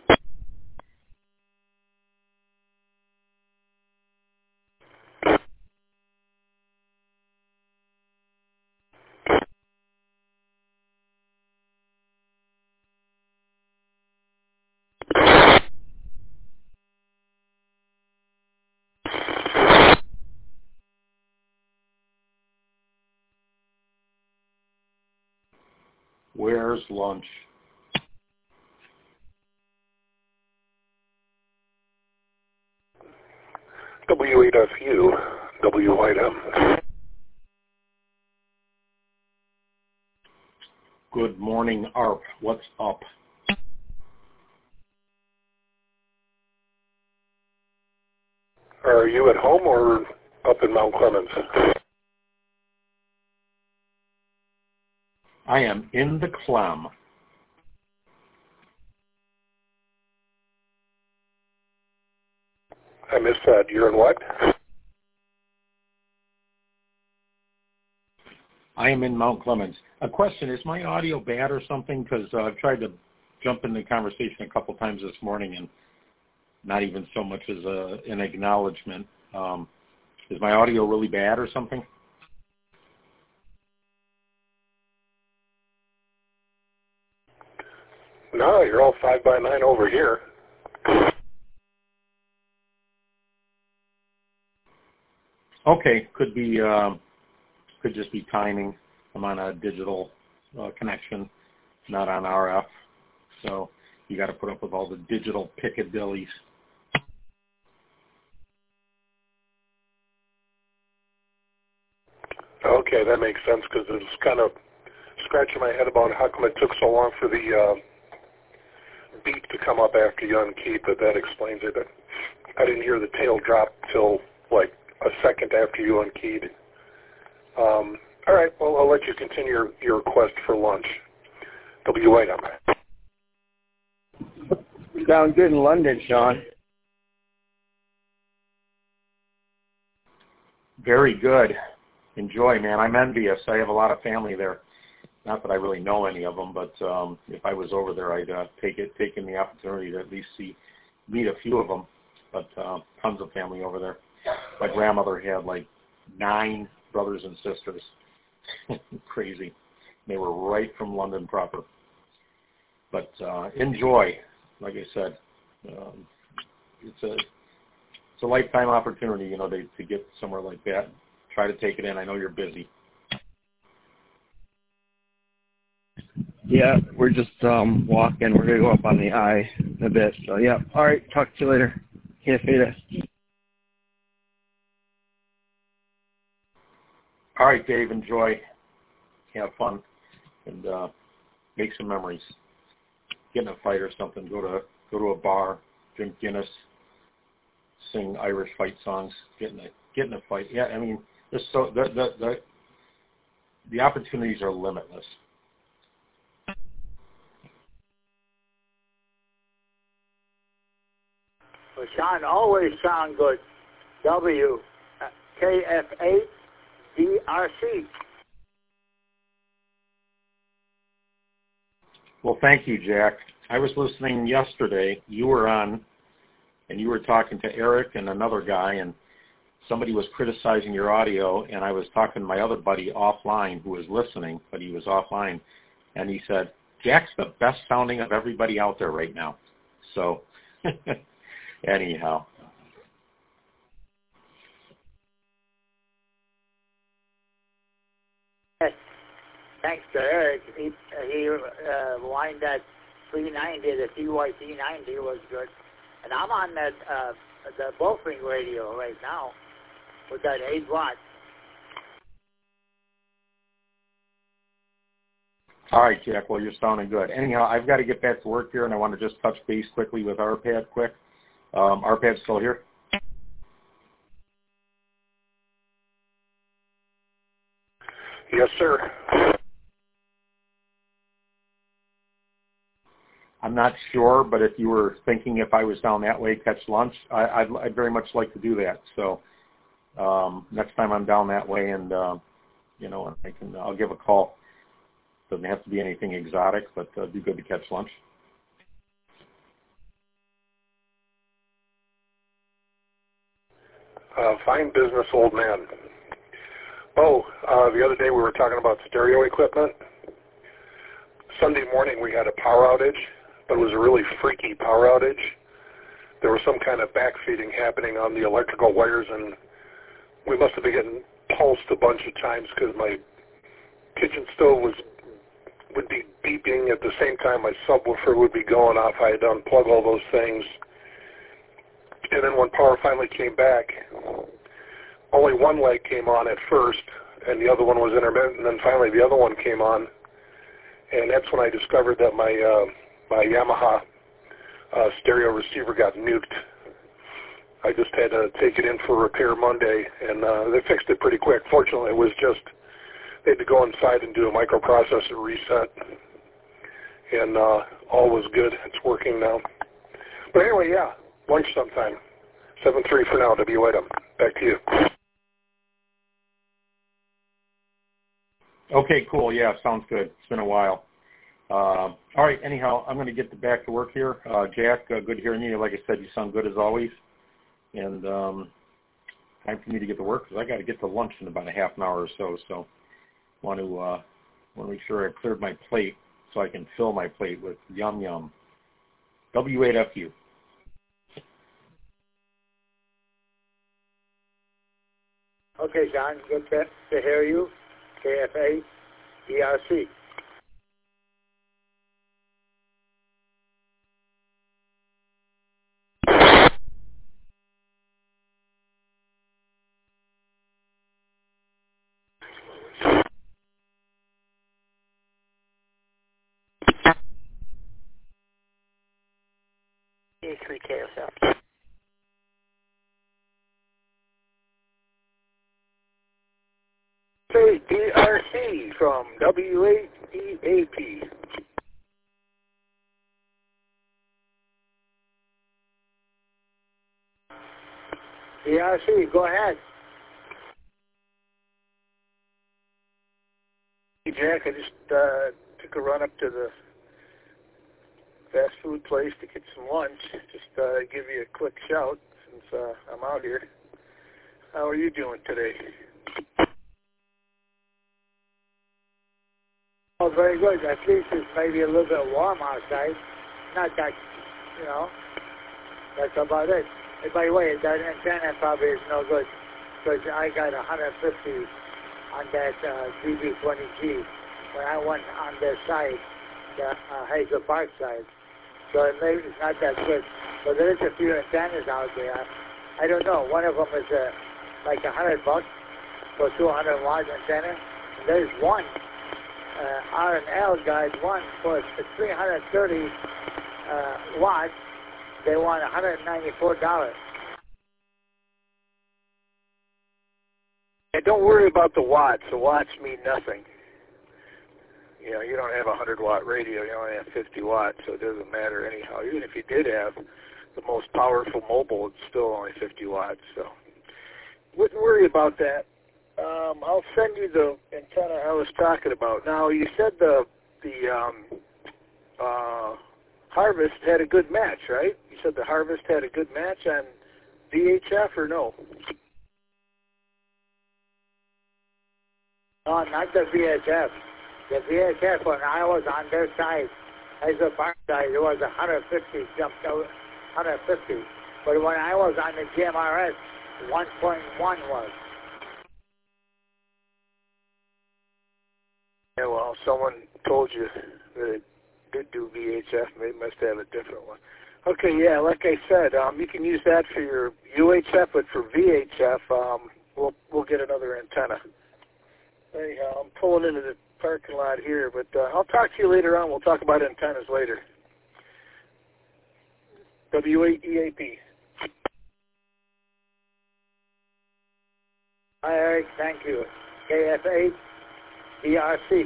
E: Where's lunch?
B: W eight F U, W white M.
E: Good morning, A R P. What's up?
B: Are you at home or up in Mount Clemens?
E: I am in the Clem.
B: I missed that. You're in what?
E: I am in Mount Clemens. A question, is my audio bad or something? Because uh, I've tried to jump in the conversation a couple times this morning and not even so much as a, an acknowledgement. Um, is my audio really bad or something?
B: No, you're all five by nine over here.
E: Okay, could be, um, could just be timing. I'm on a digital uh, connection, not on R F. So you got to put up with all the digital piccadillies.
B: Okay, that makes sense because I was kind of scratching my head about how come it took so long for the uh, beat to come up after you unkeyed, but that explains it. I didn't hear the tail drop till like a second after you unkeyed. Um, all right, well, I'll let you continue your, your request for lunch. W eight M.
G: Sound good in London, Sean.
E: Very good. Enjoy, man. I'm envious. I have a lot of family there. Not that I really know any of them, but um, if I was over there, I'd uh, take it, taken the opportunity to at least see, meet a few of them. But uh, tons of family over there. My grandmother had like nine brothers and sisters. Crazy. They were right from London proper. But uh, enjoy, like I said. Um, it's a it's a lifetime opportunity, you know, to, to get somewhere like that. Try to take it in. I know you're busy.
G: Yeah, we're just um, walking. We're going to go up on the I in a bit. So, yeah. All right. Talk to you later. Can't fade it.
E: All right, Dave. Enjoy. Have fun. And uh, make some memories. Get in a fight or something. Go to go to a bar. Drink Guinness. Sing Irish fight songs. Get in a, get in a fight. Yeah, I mean, there's so the, the, the, the opportunities are limitless.
I: Well, Sean always sound good. W K F A D R C.
E: Well, thank you, Jack. I was listening yesterday. You were on, and you were talking to Eric and another guy, and somebody was criticizing your audio, and I was talking to my other buddy offline who was listening, but he was offline, and he said, Jack's the best sounding of everybody out there right now. So, anyhow.
I: Thanks to Eric, he, he uh, lined that three ninety, the T Y three ninety was good. And I'm on that uh, the Bullfing radio right now. with that eight watt.
K: All right, Jack. Well, you're sounding good. Anyhow, I've got to get back to work here, and I want to just touch base quickly with R P A D quick. Um, R P A D's still here?
L: Yes, sir.
K: I'm not sure, but if you were thinking if I was down that way, catch lunch, I, I'd, I'd very much like to do that. So um, next time I'm down that way, and uh, you know, I can, I'll give a call. Doesn't have to be anything exotic, but uh, it'd be good to catch lunch.
L: Uh, fine business, old man. Oh, uh, the other day we were talking about stereo equipment. Sunday morning we had a power outage, but it was a really freaky power outage. There was some kind of backfeeding happening on the electrical wires, and we must have been getting pulsed a bunch of times because my kitchen stove was would be beeping at the same time my subwoofer would be going off. I had to unplug all those things. And then when power finally came back, only one leg came on at first, and the other one was intermittent, and then finally the other one came on. And that's when I discovered that my uh, my Yamaha uh, stereo receiver got nuked. I just had to take it in for repair Monday, and uh, they fixed it pretty quick. Fortunately, it was just, they had to go inside and do a microprocessor reset, and uh, all was good. It's working now. But anyway, yeah, lunch sometime. seven three for now, W item. Back to you.
K: Okay, cool. Yeah, sounds good. It's been a while. Uh, all right, anyhow, I'm going to get back to work here. Uh, Jack, uh, good hearing you. Like I said, you sound good as always. And um, time for me to get to work because I got to get to lunch in about a half an hour or so. So want to uh, want to make sure I've cleared my plate so I can fill my plate with yum yum. W eight F U.
I: Okay, John, good to, to hear you. K F A D R C.
J: A three K S F.
I: Say D R C from W eight E A P. D R C, go ahead.
J: Hey, Jack, I just uh, took a run up to the fast food place to get some lunch. Just uh, give you a quick shout since uh, I'm out here. How are you doing today?
I: Oh, very good. At least it's maybe a little bit warm outside. Not that, you know, that's about it. And by the way, that antenna probably is no good because I got one hundred fifty on that uh, D B twenty G when I went on their side, the uh, Hazel Park side. So maybe it's not that good. But there is a few antennas out there. I don't know. One of them is uh, like a hundred bucks for two hundred watt antenna. And there's one uh, R and L guide one for three hundred thirty uh, watts. They want one hundred ninety-four dollars.
J: And don't worry about the watts. The watts mean nothing. You know, you don't have a one hundred watt radio. You only have fifty watts, so it doesn't matter anyhow. Even if you did have the most powerful mobile, it's still only fifty watts. So wouldn't worry about that. Um, I'll send you the antenna I was talking about. Now, you said the the um, uh, Harvest had a good match, right? You said the Harvest had a good match on V H F or no?
I: No, not the V H F. The V H F, when I was on their side, as a bar side, it was one hundred fifty, jumped out one hundred fifty. But when I was on the G M R S, one point one was.
J: Yeah, well, someone told you that it did do V H F. They must have a different one. Okay, yeah, like I said, um, you can use that for your U H F, but for V H F, um, we'll we'll get another antenna. Anyhow, I'm pulling into the parking lot here, but uh, I'll talk to you later on. We'll talk about antennas later. W eight E A P.
I: Hi, Eric. Thank you. K F eight B R C.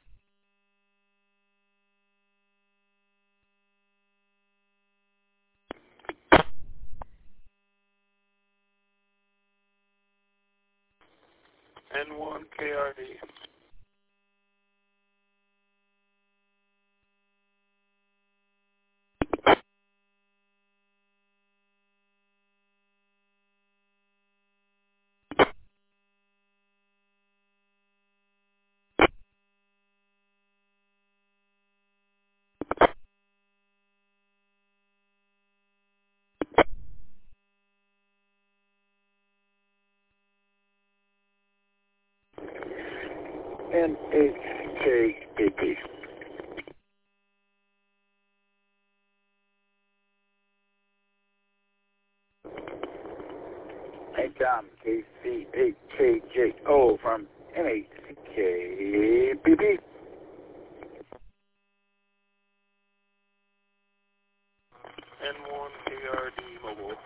J: N one K R D. N H K A P.
A: Hey, Tom, K C eight K J O from N H K P P.
J: N one K R D mobile.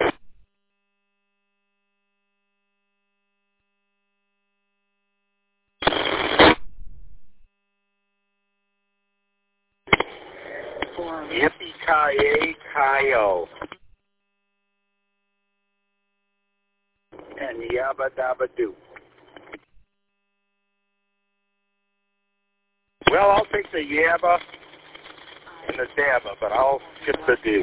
C: Yippee-ki-yay-ki-yo.
A: And yabba dabba doo.
C: Well, I'll take the yabba and the dabba, but I'll skip the do.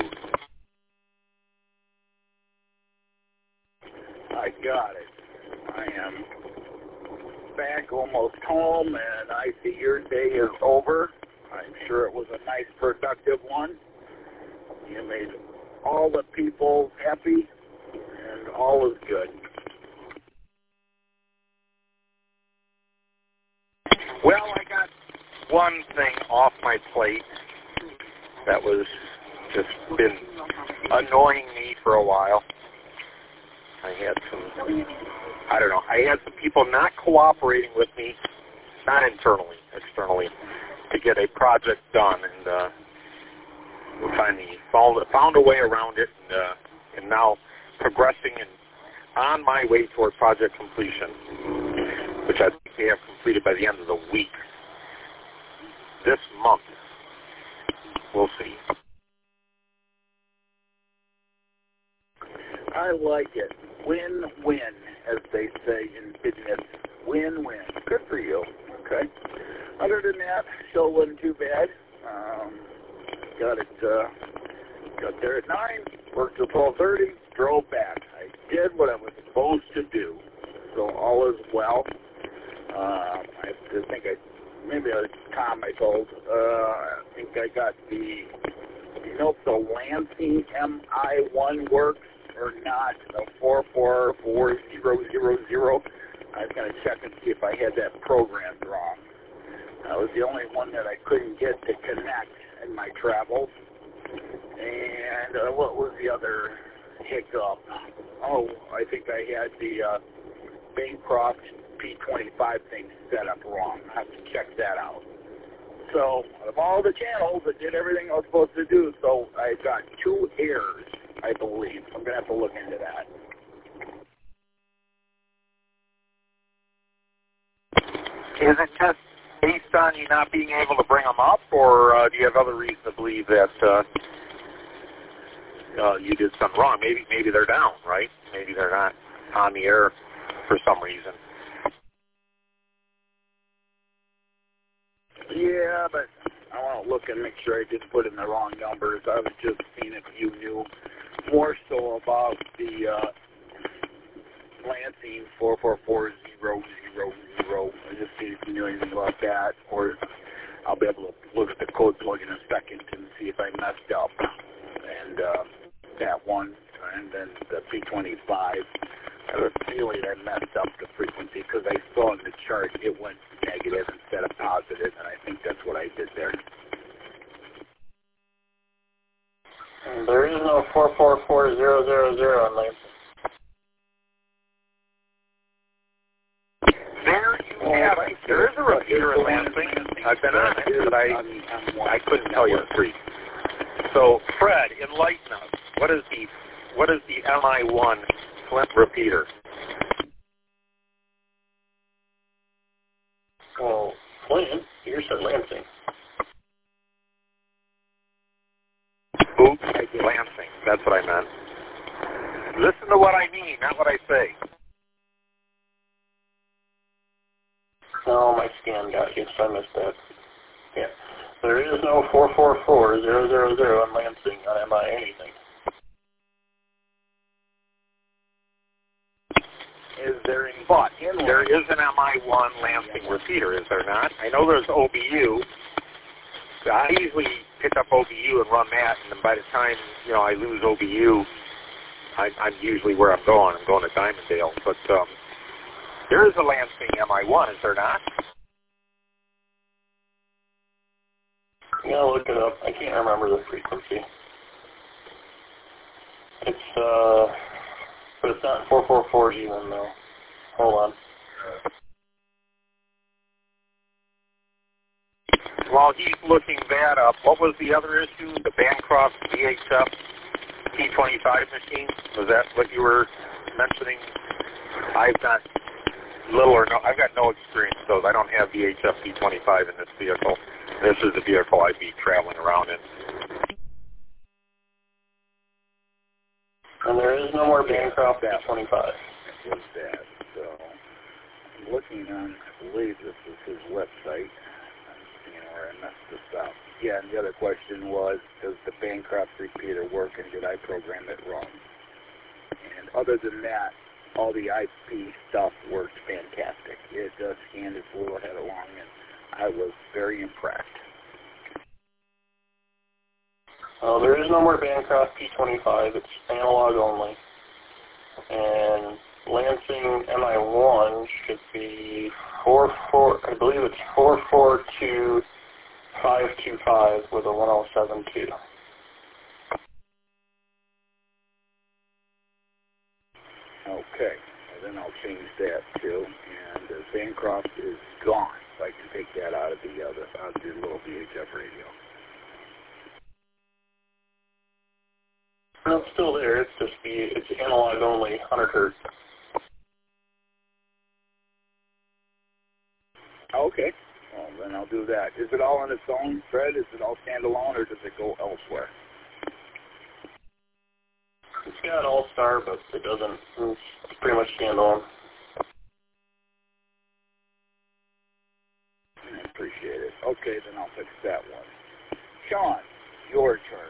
A: I got it. I am back almost home, and I see your day is over. I'm sure it was a nice, productive one. You made all the people happy, and all is good.
C: Well, I got one thing off my plate that was just been annoying me for a while. I had some, I don't know, I had some people not cooperating with me, not internally, externally, to get a project done, and uh, we finally found, found a way around it, and, uh, and now progressing and on my way toward project completion, which I think they have completed by the end of the week. This month. We'll see.
A: I like it. Win-win, as they say in business. Win-win. Good for you. Okay. Other than that, show wasn't too bad. Um, got it. Uh, got there at nine. Worked till twelve thirty. Drove back. I did what I was supposed to do. So all is well. Uh, I think I maybe I Tom I told. Uh, I think I got the. You know if the Lansing M I one works or not? The four four four zero zero zero. I was going to check and see if I had that programmed wrong. That was the only one that I couldn't get to connect in my travels. And uh, what was the other hiccup? Oh, I think I had the uh, Bancroft P twenty-five thing set up wrong. I have to check that out. So, of all the channels, it did everything I was supposed to do. So, I got two errors, I believe. I'm going to have to look into that.
C: Is it just based on you not being able to bring them up, or uh, do you have other reason to believe that uh, uh, you did something wrong? Maybe maybe they're down, right? Maybe they're not on the air for some reason.
A: Yeah, but I want to look and make sure I didn't put in the wrong numbers. I was just seeing if you knew more so about the uh, Lansing four four four zero zero zero. I just see if you knew anything about that, or I'll be able to look at the code plug in a second and see if I messed up. And uh, that one, and then the P twenty-five. I have a feeling I messed up the frequency because I saw in the chart it went negative instead of positive, and I think that's what I did there.
J: And there is no four four four zero zero zero in Lansing.
C: I've been on it, but I,
A: I'm, I'm
C: I couldn't tell you the three. So, Fred, enlighten us. What is the what is the M I one Flint repeater?
H: Well, Flint, you said Lansing.
C: Oops, Lansing. That's what I meant. Listen to what I mean, not what I say.
H: No, my scan got you, so I missed that. Yeah. There is no four four four zero zero zero in Lansing on M I anything.
A: Is there any?
C: But there is an M I one Lansing repeater, is there not? I know there's O B U. I usually pick up O B U and run that, and then by the time, you know, I lose O B U, I, I'm usually where I'm going. I'm going to Diamonddale. But um, there is a Lansing M I one, is there not?
H: Yeah, look it up. I can't remember the frequency. It's, uh, but it's not four four four even, though. Hold on.
C: While he's looking that up, what was the other issue? The Bancroft V H F P twenty-five machine? Was that what you were mentioning? I've got little or no, I've got no experience with those. I don't have V H F P twenty-five in this vehicle. This is the vehicle I'd be traveling around in.
H: And there is no more Bancroft P twenty-five.
A: That was that. So I'm looking on, I believe this is his website. I'm seeing where I messed this up. Yeah, and the other question was, does the Bancroft repeater work, and did I program it wrong? And other than that, all the I P stuff worked fantastic. It uh, scanned its little head along, and I was very impressed.
H: Uh, there is no more Bancroft P twenty-five. It's analog only. And Lansing M I one should be four four. I believe it's four four two five two five with a one oh seven two.
A: Okay, well, then I'll change that too. And uh, Bancroft is gone. So I can take that out of the other, out of the little V H F radio.
H: No, it's still there. It's just the it's analog only, one hundred hertz.
A: Okay, well then I'll do that. Is it all on its own, Fred? Is it all standalone, or does it go elsewhere?
H: It's got All-Star, but it doesn't. It's pretty much standalone.
A: I appreciate it. Okay, then I'll fix that one. Sean, your turn.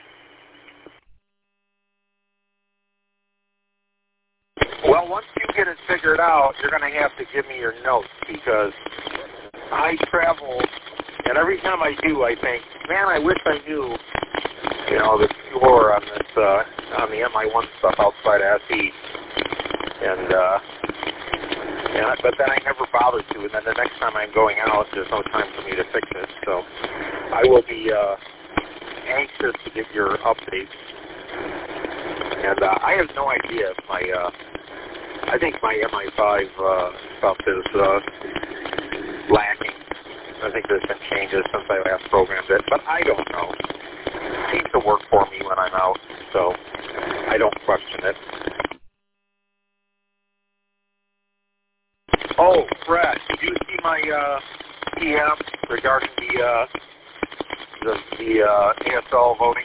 C: Well, once you get it figured out, you're going to have to give me your notes, because I travel, and every time I do, I think, man, I wish I knew, you know, the score on this, uh, on the M I one stuff outside of S E. And, uh, and, but then I never bother to, and then the next time I'm going out, there's no time for me to fix it. So I will be uh, anxious to get your updates. And uh, I have no idea if my, uh, I think my M I five uh, stuff is uh, lacking. I think there's been changes since I last programmed it, but I don't know. It seems to work for me when I'm out, so I don't question it. Oh, Fred, did you see my uh, P M regarding the uh, the, the uh, A S L voting?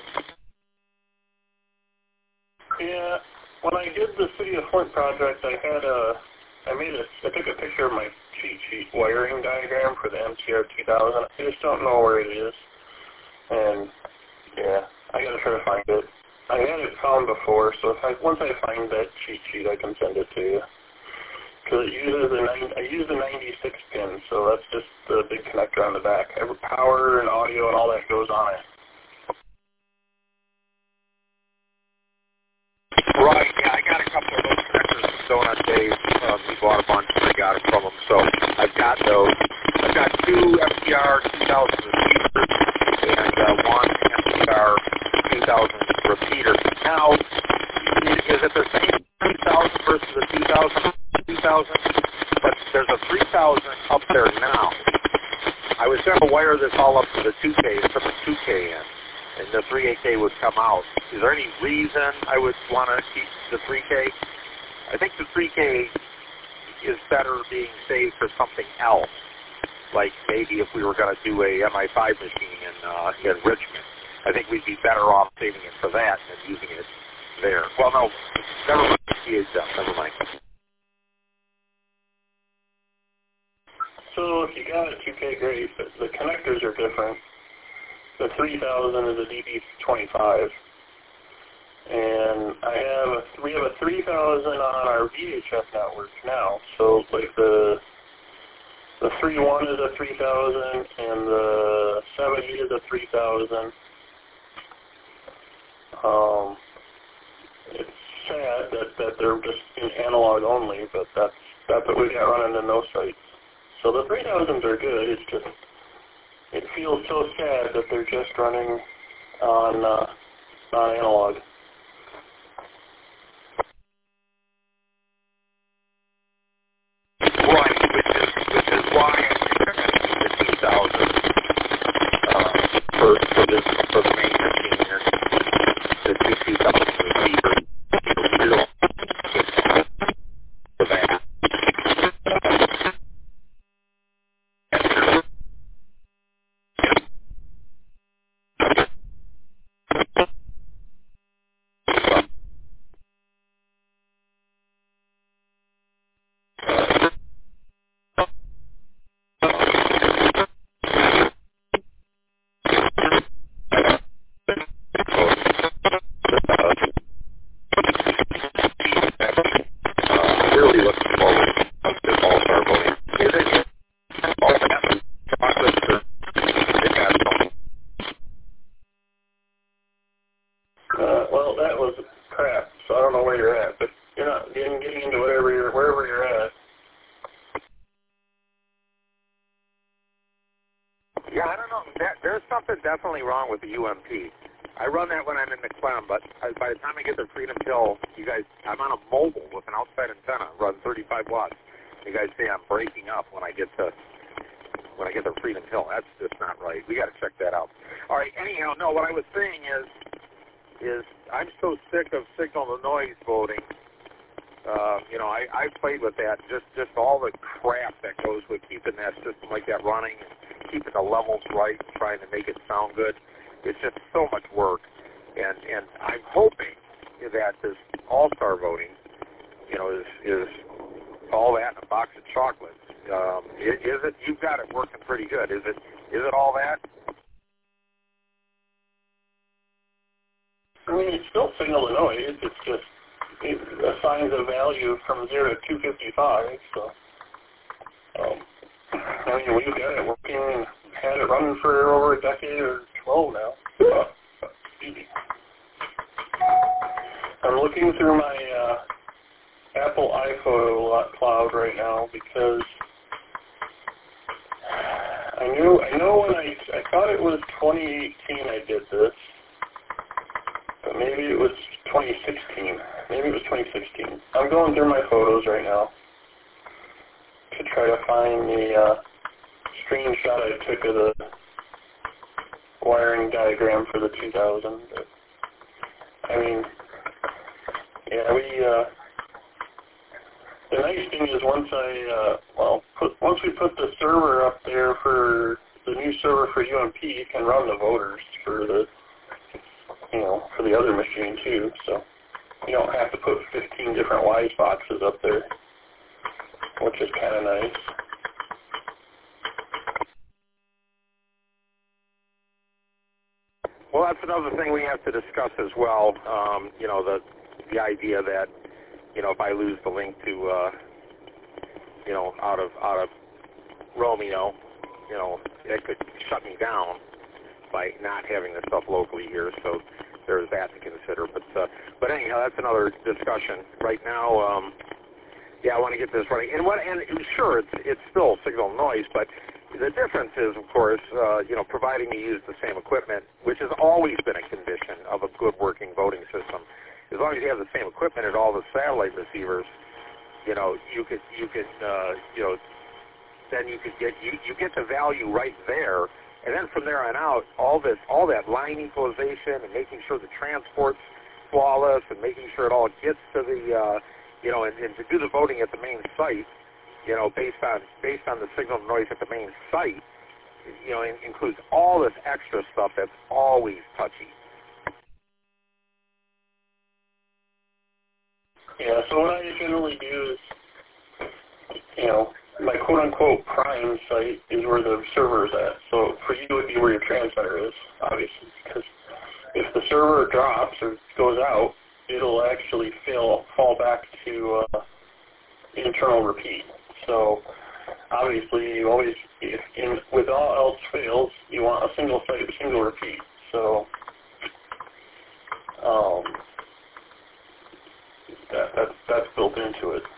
H: Yeah, when I did the City of Flint project, I had a, I made a, I took a picture of my cheat sheet wiring diagram for the M T R two thousand. I just don't know where it is, and yeah, I gotta try to find it. I had it found before, so if I once I find that cheat sheet, I can send it to you. Because it uses a nine, I use the ninety-six pin, so that's just the big connector on the back. Every power and audio and all that goes on it.
C: Right, yeah, I got a couple of those connectors from Donut Dave. Uh, we bought a bunch and I got it from them, so I've got those. I've got two M T R two thousand receivers and uh, one M T R two thousand repeater. Now, is, is it the same three thousand versus the two thousand? two thousand? But there's a three thousand up there now. I was was going to wire this all up to the two K and put the two K in, and the three eight K would come out. Is there any reason I would want to keep the three K? I think the three K is better being saved for something else, like maybe if we were going to do a M I five machine in, uh, in Richmond. I think we'd be better off saving it for that than using it there. Well, no, never mind. C H F, never mind.
L: So if you got a two K, great, but the connectors are different. The three thousand is a D B twenty-five, and I have a, we have a three thousand on our V H F network now. So like the the three one is a three thousand, and the seven eight is a three thousand. Um, it's sad that, that they're just in analog only, but that's that's what we got running in those sites. So the three thousands are good. It's just, it feels so sad that they're just running on uh, on analog.
C: Right, which is which is why I think the two thousand uh, for for this for the main machine here, the two thousand receiver still for that. Definitely wrong with the U M P. I run that when I'm in McClellan, but by the time I get to Freedom Hill, you guys, I'm on a mobile with an outside antenna, run thirty-five watts. You guys say I'm breaking up when I get to when I get to Freedom Hill. That's just not right. We got to check that out. All right. Anyhow, no. What I was saying is, is I'm so sick of signal to noise voting. Uh, you know, I I played with that. Just just all the crap that goes with keeping that system like that running. Keeping the levels right, trying to make it sound good. It's just so much work, and and I'm hoping that this all-star voting, you know, is is all that in a box of chocolates. Um, is, is it? You've got it working pretty good. Is it? Is it all that?
L: I mean, it's still signal to noise. It's just it assigns a value from zero to two fifty-five. So. Um, I mean, we've got it working, had it running for over a decade or twelve now. Uh, I'm looking through my uh, Apple iPhoto cloud right now because I knew I know when I I thought it was twenty eighteen I did this, but maybe it was twenty sixteen. Maybe it was twenty sixteen. I'm going through my photos right now to try to find the uh, screenshot I took of the wiring diagram for the two thousand. But, I mean, yeah, we, uh, the nice thing is once I, uh, well, put, once we put the server up there for, the new server for U M P, you can run the voters for the, you know, for the other machine too, so you don't have to put fifteen different wise boxes up there, which is kind of nice.
C: Well, that's another thing we have to discuss as well. Um, you know, the the idea that, you know, if I lose the link to, uh, you know, out of out of Romeo, you know, it could shut me down by not having the stuff locally here. So there's that to consider. But uh, but anyhow, that's another discussion. Right now, um, yeah, I want to get this running. And what? And sure, it's it's still signal noise, but the difference is, of course, uh, you know, providing you use the same equipment, which has always been a condition of a good working voting system. As long as you have the same equipment at all the satellite receivers, you know, you could you could uh, you know then you could get you, you get the value right there, and then from there on out, all this all that line equalization and making sure the transport's flawless and making sure it all gets to the uh, you know, and, and to do the voting at the main site, you know, based on based on the signal noise at the main site, you know, in, includes all this extra stuff that's always touchy.
L: Yeah, so what I generally do is, you know, my quote-unquote prime site is where the server is at. So for you, it would be where your transmitter is, obviously, because if the server drops or goes out, it'll actually fail, fall back to uh, internal repeat. So obviously, you always, if in, with all else fails, you want a single site, a single repeat. So um, that, that's, that's built into it.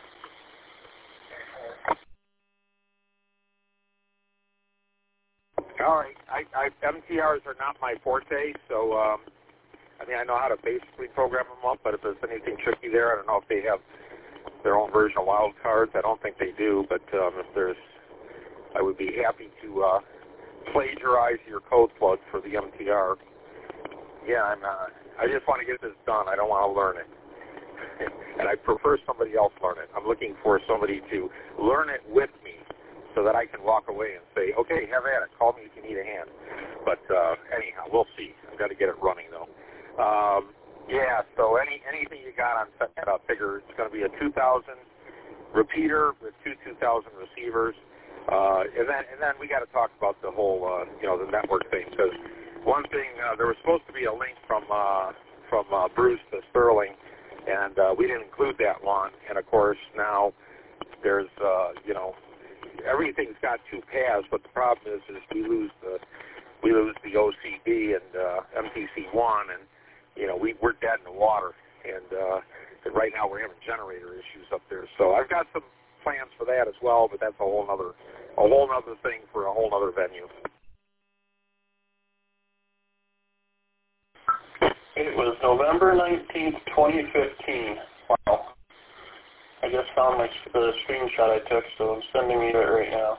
C: All right, I, I, M T Rs are not my forte, so um, I mean I know how to basically program them up, but if there's anything tricky there, I don't know if they have their own version of wildcards. I don't think they do, but um, if there's, I would be happy to uh, plagiarize your code plug for the M T R. Yeah, I'm. Uh, I just want to get this done. I don't want to learn it, and I prefer somebody else learn it. I'm looking for somebody to learn it with me, so that I can walk away and say, okay, have at it. Call me if you need a hand. But uh, anyhow, we'll see. I've got to get it running, though. Um, yeah, so any anything you got on setting that up, figure it's going to be a two thousand repeater with two two thousand receivers. Uh, and then and then we got to talk about the whole, uh, you know, the network thing. Because one thing, uh, there was supposed to be a link from, uh, from uh, Bruce to Sterling, and uh, we didn't include that one. And, of course, now there's, uh, you know, everything's got two paths, but the problem is, is we lose the we lose the O C B and uh, M T C one, and you know we we're dead in the water. And, uh, and right now we're having generator issues up there. So I've got some plans for that as well, but that's a whole other a whole other thing for a whole other venue.
L: It was November nineteenth, twenty fifteen. Wow. I just found my the screenshot I took, so I'm sending you it right now.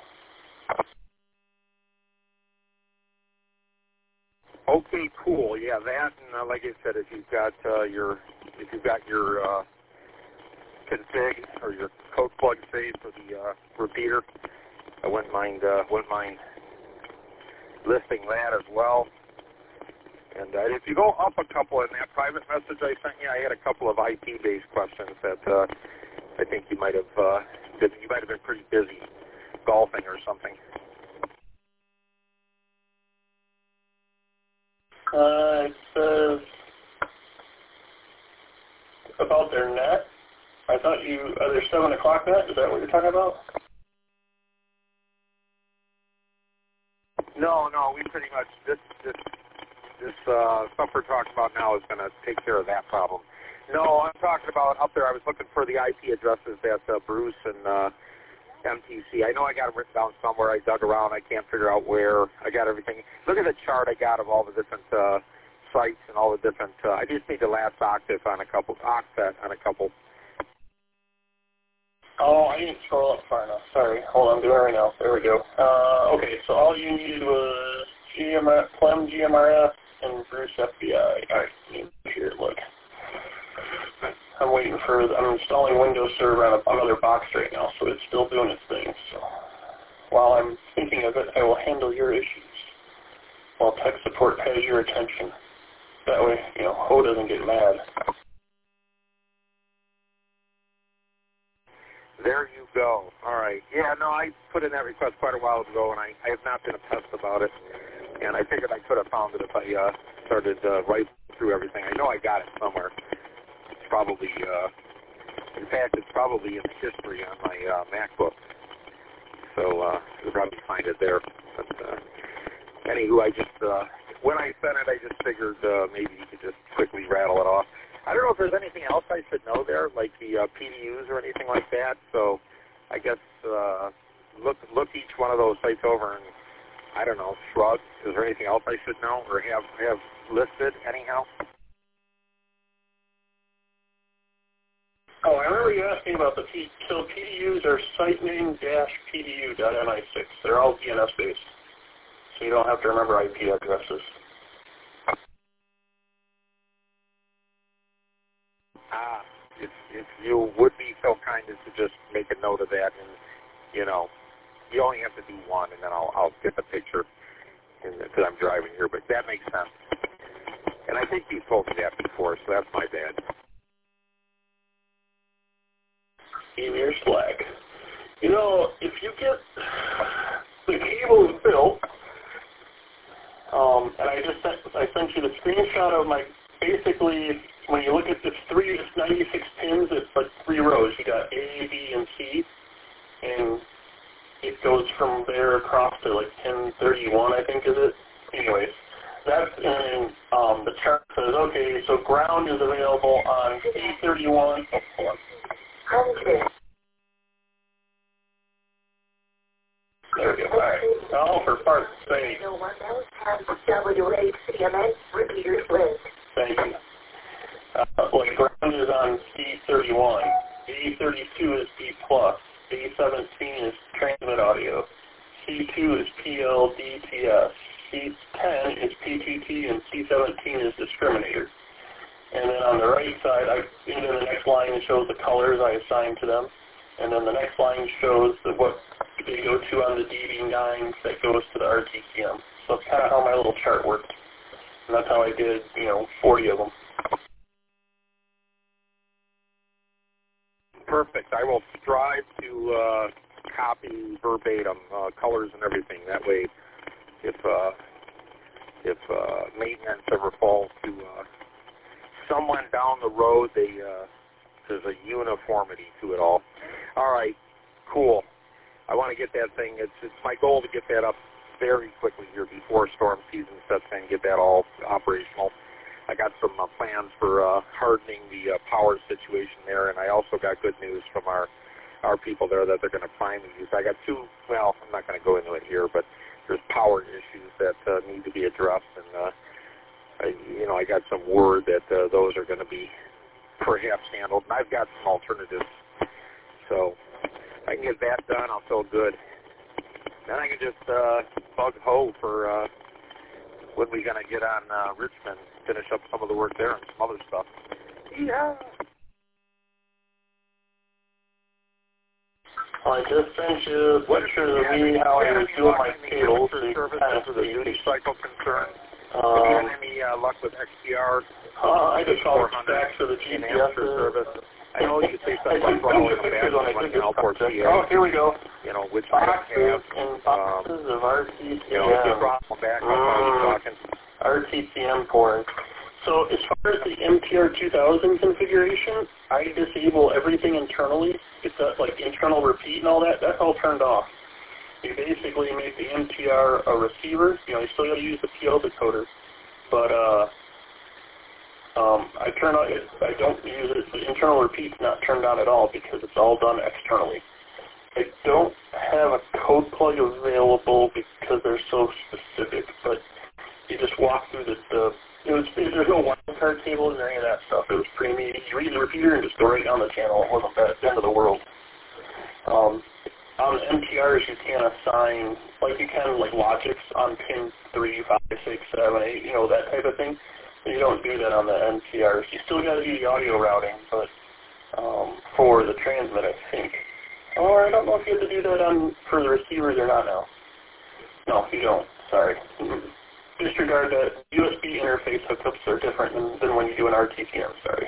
C: Okay, cool. Yeah, that, and uh, like I said, if you've got uh, your if you've got your uh, config or your code plug saved for the uh, repeater, I wouldn't mind uh, wouldn't mind listing that as well. And uh, if you go up a couple in that private message I sent you, I had a couple of I P-based questions that. Uh, I think you might have uh, been, you might have been pretty busy golfing or something.
L: Uh, it says about their net. I thought you uh, their seven o'clock net. Is that what you're talking about?
C: No, no. We pretty much this this this uh, stuff we're talking about now is going to take care of that problem. No, I'm talking about up there. I was looking for the I P addresses that uh, Bruce and uh, M T C. I know I got them written down somewhere. I dug around. I can't figure out where. I got everything. Look at the chart I got of all the different uh, sites and all the different. Uh, I just need the last octave on a couple, octet on a couple.
L: Oh, I didn't scroll up far enough. Sorry. Hold on. I'm doing it right now. There we go. Uh, okay, so all you needed was G M R, Clem G M R F and Bruce F B I. All right. Here, look. I'm waiting for, I'm installing Windows Server on another box right now, so it's still doing its thing. So while I'm thinking of it, I will handle your issues while tech support has your attention. That way, you know, Ho doesn't get mad.
C: There you go. All right. Yeah, no, I put in that request quite a while ago, and I, I have not been a pest about it. And I figured I could have found it if I uh, started uh, right through everything. I know I got it somewhere. Probably, uh, in fact, it's probably in the history on my uh, MacBook, so uh, you'll probably find it there. But uh, anywho, I just uh, when I sent it, I just figured uh, maybe you could just quickly rattle it off. I don't know if there's anything else I should know there, like the uh, P D Us or anything like that. So I guess uh, look look each one of those sites over and I don't know, shrug. Is there anything else I should know or have have listed anyhow?
L: Oh, I remember you asking about the P, so P D Us are sitename dash P D U dot M I six. They're all D N S based, so you don't have to remember I P addresses.
C: Ah, if, if you would be so kind as to just make a note of that, and, you know, you only have to do one, and then I'll, I'll get the picture because I'm driving here, but that makes sense. And I think you told me that before, so that's my bad.
L: Emir Slack. You know, if you get the cables built, um, and I just sent, I sent you the screenshot of my, basically, when you look at this three, it's ninety-six pins, it's like three rows. You got A, B, and C, and it goes from there across to like ten thirty-one, I think, is it? Anyways, that's, and um, the chart says, okay, so ground is available on C thirty-one. Oh, hold on. There we go. All right. Oh, for parts, sake.
M: W H C M S repeaters list.
L: Thank you. Uh, well, the ground is on C thirty-one. A thirty-two is B plus. A seventeen is transmit audio. C two is P L D T S. C ten is P T T, and C seventeen is discriminator. And then on the right side, I, and then the next line shows the colors I assigned to them. And then the next line shows the, what they go to on the D B nine that goes to the R T C M. So that's kind of how my little chart worked. And that's how I did, you know, forty of them.
C: Perfect. I will strive to uh, copy verbatim uh, colors and everything. That way, if uh, if uh, maintenance ever falls to uh, someone down the road, they uh, there's a uniformity to it all. All right, cool. I want to get that thing. It's it's my goal to get that up very quickly here before storm season sets in. Get that all operational. I got some uh, plans for uh, hardening the uh, power situation there, and I also got good news from our our people there that they're going to finally use. I got two. Well, I'm not going to go into it here, but there's power issues that uh, need to be addressed, and uh, I, you know, I got some word that uh, those are going to be perhaps handled. And I've got some alternatives, so if I can get that done, I'll feel good. Then I can just uh, bug Ho for uh, when we're going to get on uh, Richmond, finish up some of the work there and some other stuff. Yeah.
L: I just sent you a picture of me, how I was doing my cables.
C: Services for the duty cycle concern.
L: Um,
C: Have you had any uh, luck with X P R?
L: Uh, I just saw the specs for the G P S
C: service. I know you say something about following a badge and running L four T A.
L: Oh, here we go.
C: You know, which I have.
L: And boxes um, of R T C M.
C: You know, if you drop them back, I'll probably talking.
L: R T C M ports. So as far as the M T R two thousand configuration, I disable everything internally. It's that, like internal repeat and all that. That's all turned off. You basically make the M T R a receiver. You know, you still got to use the P L decoder, but uh, um, I turn on it. I don't use it. The internal repeat's not turned on at all because it's all done externally. I don't have a code plug available because they're so specific, but you just walk through the. the it was there's no wildcard tables or any of that stuff. It was pretty neat. You read the repeater and just go right down the channel. It wasn't the end of the world. Um, on the M T Rs, you can assign, like you can like logics on pin three, five, six, seven, eight, you know, that type of thing. You don't do that on the M T Rs. You still got to do the audio routing, but um, for the transmit, I think. Or I don't know if you have to do that on for the receivers or not now. No, you don't. Sorry. Disregard that. U S B interface hookups are different than, than when you do an R T C M. Sorry.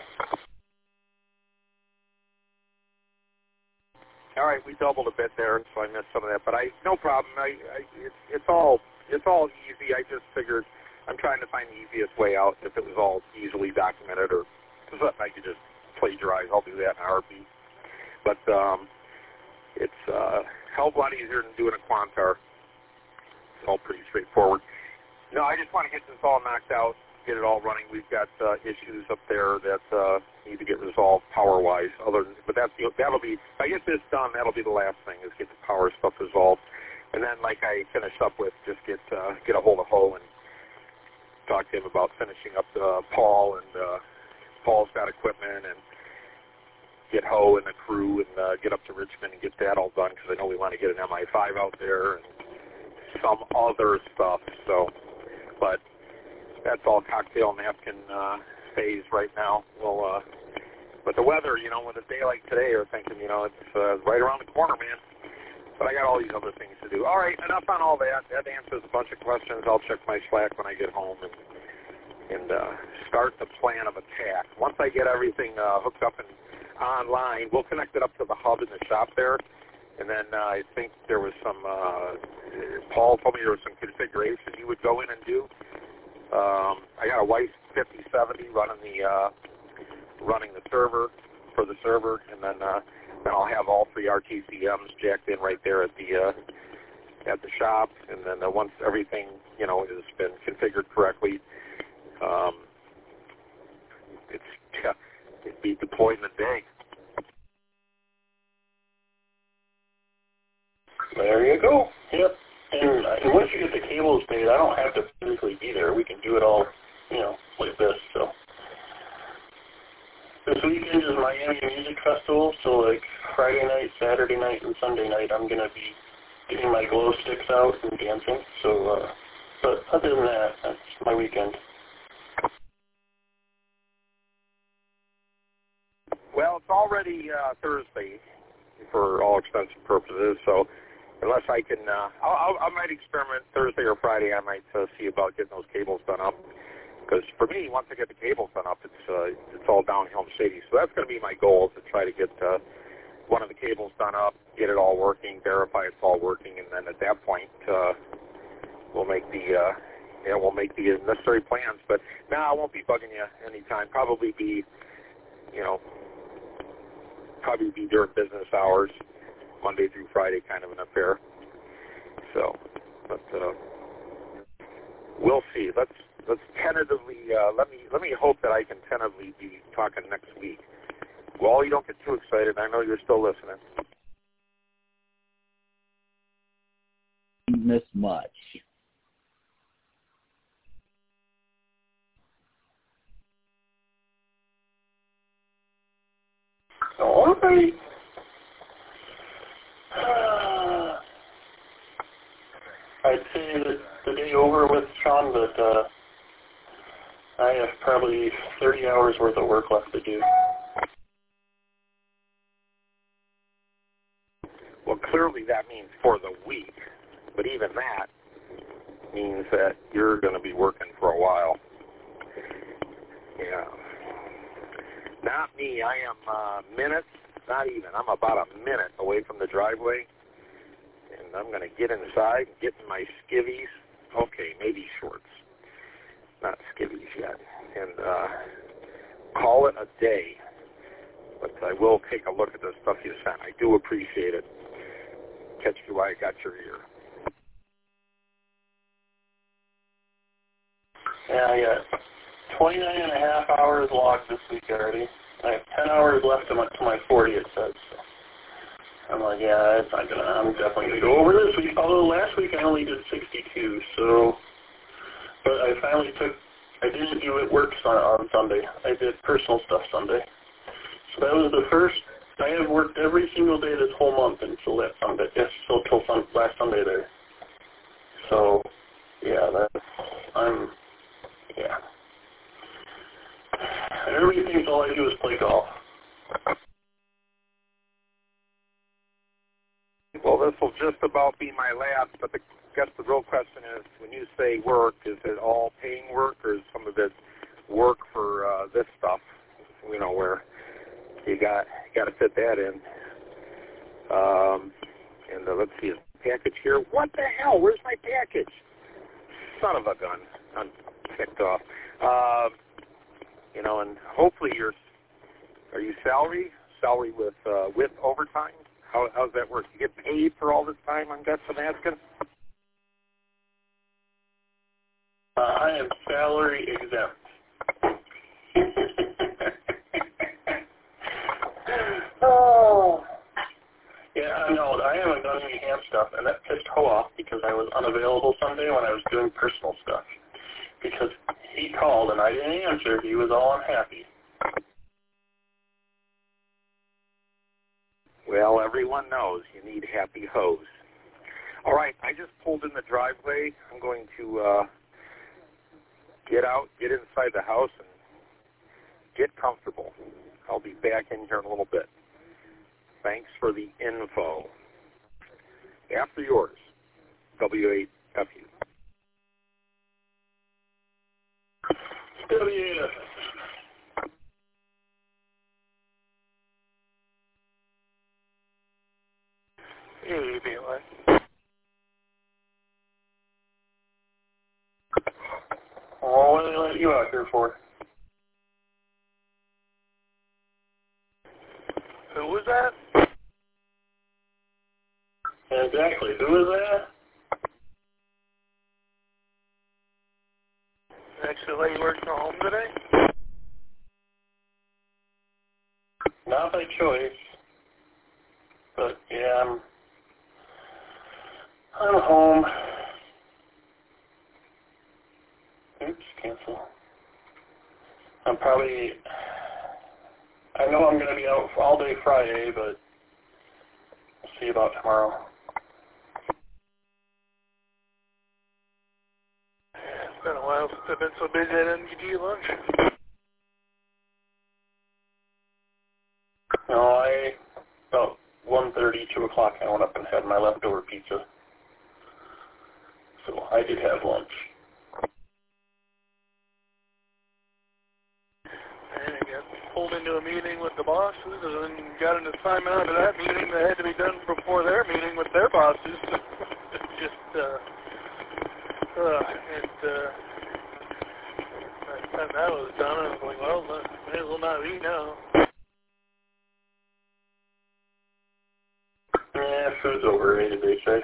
C: All right, we doubled a bit there, so I missed some of that, but I no problem. I, I it's it's all it's all easy. I just figured I'm trying to find the easiest way out. If it was all easily documented, or something I could just plagiarize, I'll do that in a heartbeat. But um, it's uh, hell of a lot easier than doing a Quantar. It's all pretty straightforward. No, I just want to get this all knocked out, get it all running. We've got uh, issues up there that uh, need to get resolved power-wise. Other, than, but that's the, that'll be. If I get this done, that'll be the last thing is get the power stuff resolved, and then like I finished up with, just get uh, get a hold of Ho and talk to him about finishing up uh, Paul, and uh, Paul's got equipment, and get Ho and the crew and uh, get up to Richmond and get that all done because I know we want to get an M I five out there and some other stuff. So, but that's all cocktail napkin uh, phase right now. Well, uh, but the weather, you know, with a day like today, you're thinking, you know, it's uh, right around the corner, man. But I got all these other things to do. All right, enough on all that. That answers a bunch of questions. I'll check my Slack when I get home and and uh, start the plan of attack. Once I get everything uh, hooked up and online, we'll connect it up to the hub in the shop there. And then uh, I think there was some, uh, Paul told me there was some configuration you would go in and do. Um, I got a Weiss fifty seventy running the uh, running the server for the server, and then uh, then I'll have all three R T C Ms jacked in right there at the uh, at the shop. And then uh, once everything you know has been configured correctly, um, it's yeah, it'd be deployed in a day.
H: There you go. Yep. And, uh, and once you get the cables made, I don't have to physically be there. We can do it all, you know, like this. So this weekend is Miami Music Festival. So like Friday night, Saturday night, and Sunday night, I'm gonna be getting my glow sticks out and dancing. So, uh, but other than that, that's my weekend.
C: Well, it's already uh, Thursday for all extents and purposes, so unless I can, uh, I'll, I'll, I might experiment Thursday or Friday. I might uh, see about getting those cables done up, because for me, once I get the cables done up, it's uh, it's all downhill and shady. So that's going to be my goal, to try to get uh, one of the cables done up, get it all working, verify it's all working, and then at that point, uh, we'll make the uh, yeah, we'll make the necessary plans. But now nah, I won't be bugging you anytime. Probably be, you know. Probably be during business hours, Monday through Friday, kind of an affair. So, but uh, we'll see. Let's let's tentatively uh, let me let me hope that I can tentatively be talking next week. Well, you don't get too excited. I know you're still listening.
N: Miss much.
H: All right. Uh, I'd say that the day over with, Sean, but uh, I have probably thirty hours worth of work left to do.
C: Well, clearly that means for the week, but even that means that you're going to be working for a while. Yeah. Not me. I am uh, minutes, not even. I'm about a minute away from the driveway, and I'm going to get inside, get in my skivvies. Okay, maybe shorts. Not skivvies yet. And uh, call it a day. But I will take a look at the stuff you sent. I do appreciate it. Catch you while I got your ear.
H: Yeah, I got twenty-nine and a half hours logged this week already. I have ten hours left to my, to my forty, it says. So I'm like, yeah, it's not gonna, I'm definitely going to go over this week. Although last week I only did sixty-two, so, but I finally took, I didn't do it work on, on Sunday. I did personal stuff Sunday. So that was the first, I have worked every single day this whole month until that Sunday, yes, so till sun, last Sunday there. So, yeah, that's, I'm, yeah. And everybody thinks all I do is play golf.
C: Well, this will just about be my last, but the, I guess the real question is, when you say work, is it all paying work, or is some of it work for uh, this stuff, you know, where you got you got to fit that in? Um, and uh, let's see, a package here. What the hell? Where's my package? Son of a gun. I'm ticked off. Um, You know, and hopefully you're, are you salary? Salary with uh, with overtime? How how's that work? You get paid for all this time, I'm guessing, asking?
H: Uh, I am salary exempt. Oh. Yeah, no, I haven't done any ham stuff, and that pissed Ho off because I was unavailable Sunday when I was doing personal stuff. Because he called and I didn't answer, he was all unhappy.
C: Well, everyone knows you need happy hoes. All right, I just pulled in the driveway. I'm going to uh, get out, get inside the house, and get comfortable. I'll be back in here in a little bit. Thanks for the info. After yours, W eight F U.
L: W eight F U.
J: Hey, B L I.
L: Oh, what did they let you out here for?
J: Who was that?
L: Exactly. Who is that?
J: Actually let you work from home today?
L: Not by choice. But, yeah, I'm... I'm home. Oops, cancel. I'm probably... I know I'm going to be out all day Friday, but we'll see about tomorrow.
J: It's been a while since I've been so busy I didn't get you lunch.
L: No, I... About one thirty, two o'clock, I went up and had my leftover pizza. So I did have lunch.
J: And I got pulled into a meeting with the bosses and then got an assignment out of that meeting that had to be done before their meeting with their bosses. Just, uh, uh, and, uh, by the time that was done, I was like, well, may as well not eat now.
L: Yeah, food's overrated, they say.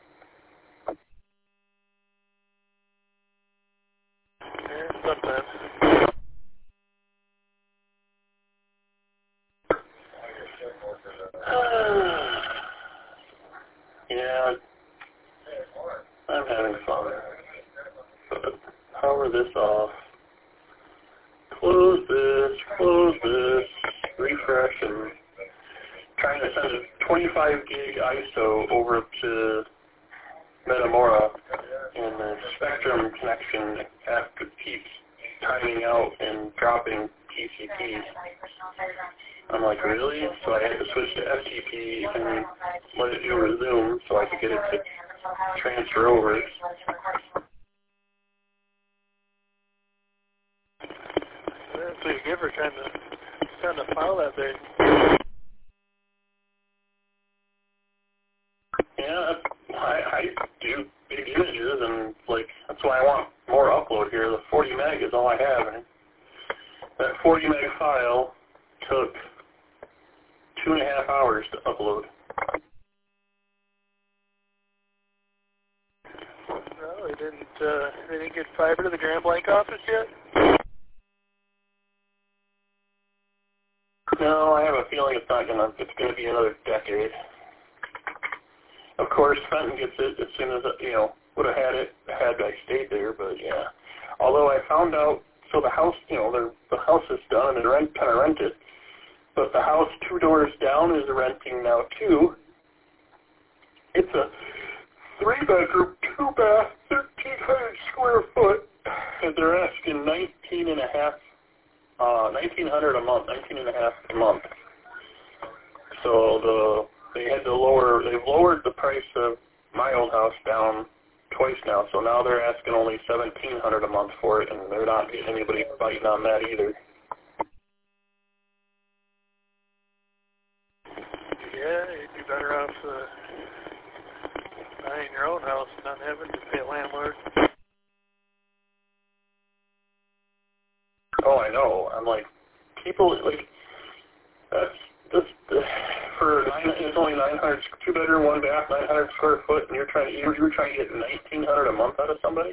J: Yeah, sometimes.
L: Yeah, I'm having fun. But power this off. Close this, close this, refresh, and trying to send a twenty-five gig I S O over to Metamora, and the Spectrum connection after keeps timing out and dropping T C P. I'm like, really? So I had to switch to F T P and let it do resume so I could get it to transfer over.
J: That's what you give her trying to, trying to file that thing.
L: Yeah, I, I do big images, and like that's why I want more upload here. The forty meg is all I have, and that forty meg file took two and a half hours to upload.
J: No, they didn't. Uh, they didn't get fiber to the Grand Blanc office yet.
L: No, I have a feeling it's not gonna. It's gonna be another decade. Of course, Fenton gets it as soon as, you know, would have had it had I stayed there, but yeah. Although I found out, so the house, you know, the, the house is done and rent, kind of rented, but the house two doors down is renting now too. It's a three bedroom, two bath, thirteen hundred square foot, and they're asking nineteen and a half, uh, nineteen hundred a month, nineteen and a half a month. So the They had to lower, they've lowered the price of my old house down twice now, so now they're asking only seventeen hundred dollars a month for it, and they're not getting anybody biting on that either.
J: Yeah, you'd be better off uh, buying your own house and not having to pay a landlord.
L: Oh, I know. I'm like, people, like, that's, this, this for nine, it's only nine hundred, two bedroom, one bath, nine hundred square foot, and you're trying to, you're, you're trying to get nineteen hundred a month out of somebody?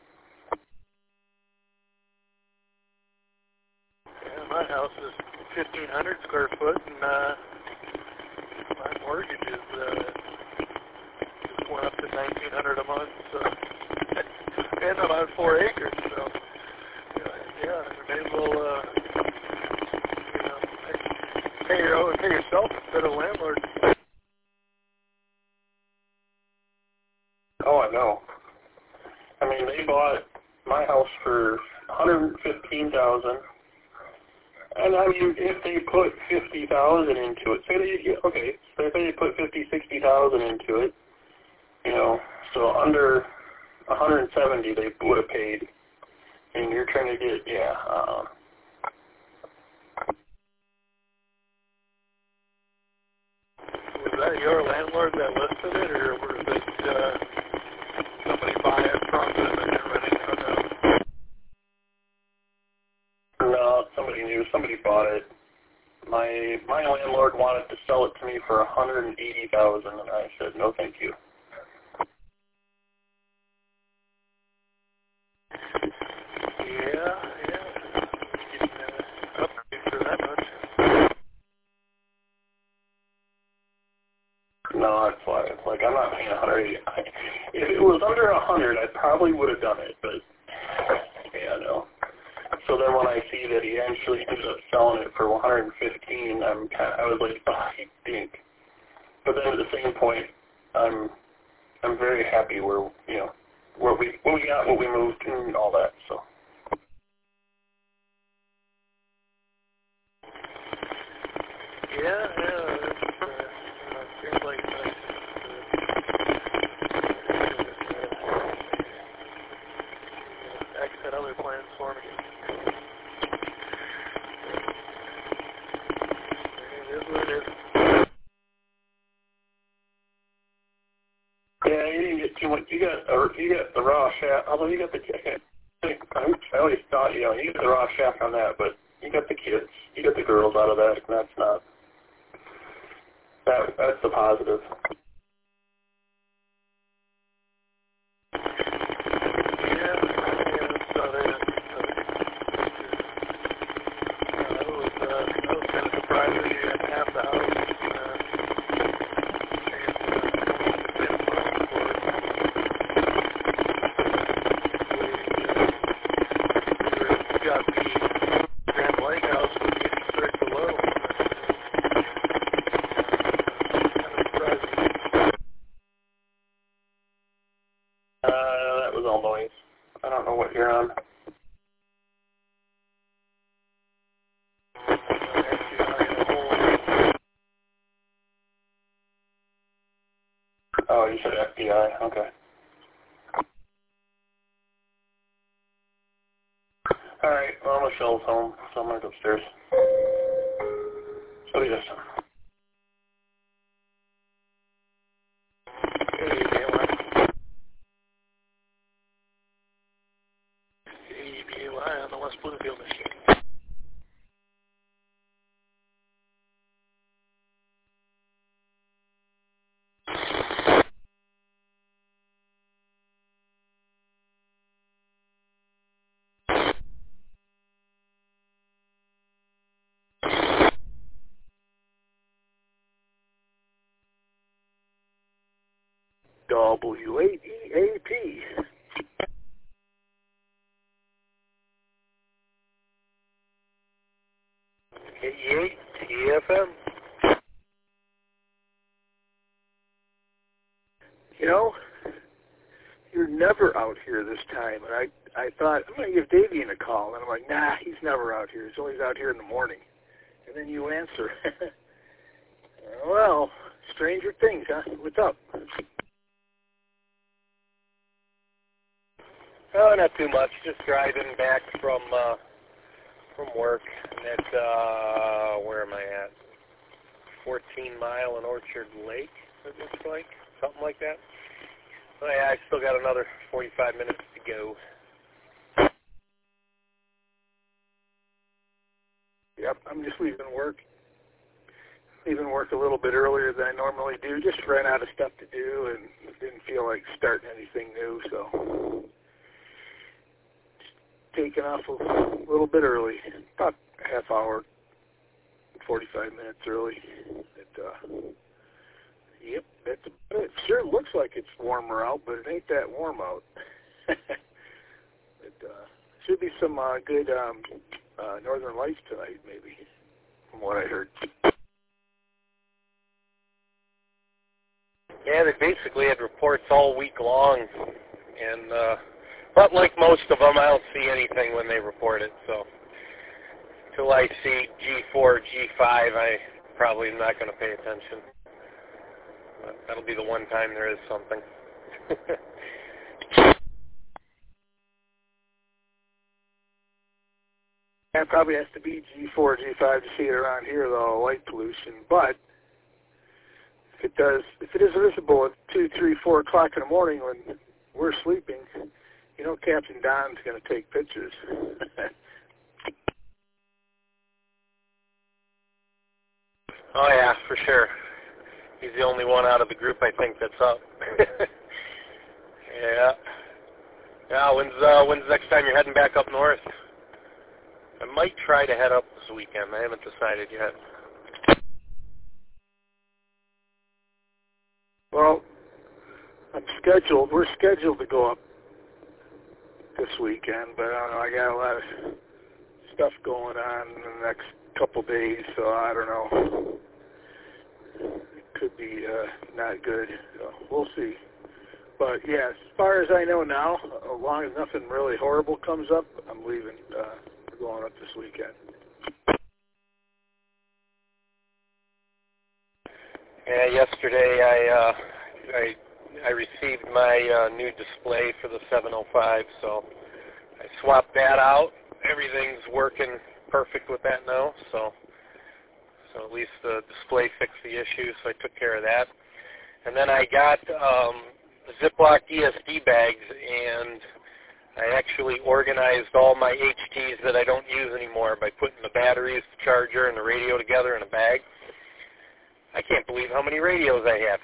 J: Yeah, my house is fifteen hundred square foot, and uh, my mortgage is uh, just went up to nineteen hundred a month. So, and I'm on four acres, so yeah, I may as well uh, you know, pay pay, your, pay yourself instead of landlord.
L: Oh, I know. I mean, they bought my house for one hundred fifteen thousand dollars. And I mean, if they put fifty thousand dollars into it, say they, okay, so say they put fifty, sixty thousand dollars into it, you know, so under one hundred seventy they would have paid. And you're trying to get, yeah, uh,
J: was that your landlord that listed it, or was it uh, somebody buy it from them and they're running from them?
L: No, somebody knew. Somebody bought it. My my landlord wanted to sell it to me for one hundred eighty thousand dollars, and I said, no, thank you.
J: Yeah, yeah. Getting uh, upgrade for that much.
L: No, that's why. Like, I'm not paying one hundred eighty. If it was under one hundred, I probably would have done it, but yeah, no. So then when I see that he actually ended up selling it for one hundred fifteen, I'm kind of, I was like, oh, you dink. But then at the same point, I'm I'm very happy where, you know, where we what we got, what we moved, and all that. So.
J: Yeah, yeah. It's, uh, uh, seems like uh, uh, X had other plans for me. It is what it is.
L: Yeah, you didn't get too much. You got uh, you got the raw shaft. Although you got the, I, I always thought, you know, you got the raw shaft on that, but you got the kids, you got the girls out of that, and that's not. That that's the positive.
J: Yeah, yeah. So they, uh, I was uh, I was kind of surprised that you had half the house. Uh,
L: I don't know what you're on. Oh, you said F B I. Okay. All right. Well, Michelle's home, so I'm gonna go upstairs. So yes.
J: on the West Bloomfield machine. W eight E A P. eighty-eight T F M. You know, you're never out here this time. And I, I thought, I'm going to give Davian a call. And I'm like, nah, he's never out here. He's always out here in the morning. And then you answer. Well, stranger things, huh? What's up? Oh, not too much. Just driving back from uh, from work. And at, uh, where am I at? fourteen mile in Orchard Lake, it looks like. Something like that. So yeah, I still got another forty-five minutes to go. Yep, I'm just leaving work. Leaving work a little bit earlier than I normally do. Just ran out of stuff to do and didn't feel like starting anything new, so taking off a little bit early, about a half hour, forty-five minutes early. It, uh, yep, that's it. Sure looks like it's warmer out, but it ain't that warm out. It uh, should be some uh, good um, uh, northern lights tonight, maybe, from what I heard.
C: Yeah, they basically had reports all week long, and uh, but like most of them, I don't see anything when they report it. So until I see G four, G five, I probably am not going to pay attention. But that'll be the one time there is something.
J: That probably has to be G four, G five to see it around here, though, light pollution. But if it does, if it is visible at two, three, four o'clock in the morning when we're sleeping, you know, Captain Don's going to take pictures.
C: Oh yeah, for sure. He's the only one out of the group I think that's up. Yeah. Yeah. When's uh, when's the next time you're heading back up north? I might try to head up this weekend. I haven't decided yet.
J: Well, I'm scheduled. We're scheduled to go up this weekend, but I don't know. I got a lot of stuff going on in the next couple days, so I don't know. It could be uh, not good. So we'll see. But yeah, as far as I know now, as long as nothing really horrible comes up, I'm leaving. Uh, we're going up this weekend.
C: Yeah, yesterday I uh, I I received my uh, new display for the seven oh five, so I swapped that out. Everything's working perfect with that now, so so at least the display fixed the issue, so I took care of that. And then I got um, Ziploc E S D bags, and I actually organized all my H Ts that I don't use anymore by putting the batteries, the charger, and the radio together in a bag. I can't believe how many radios I have.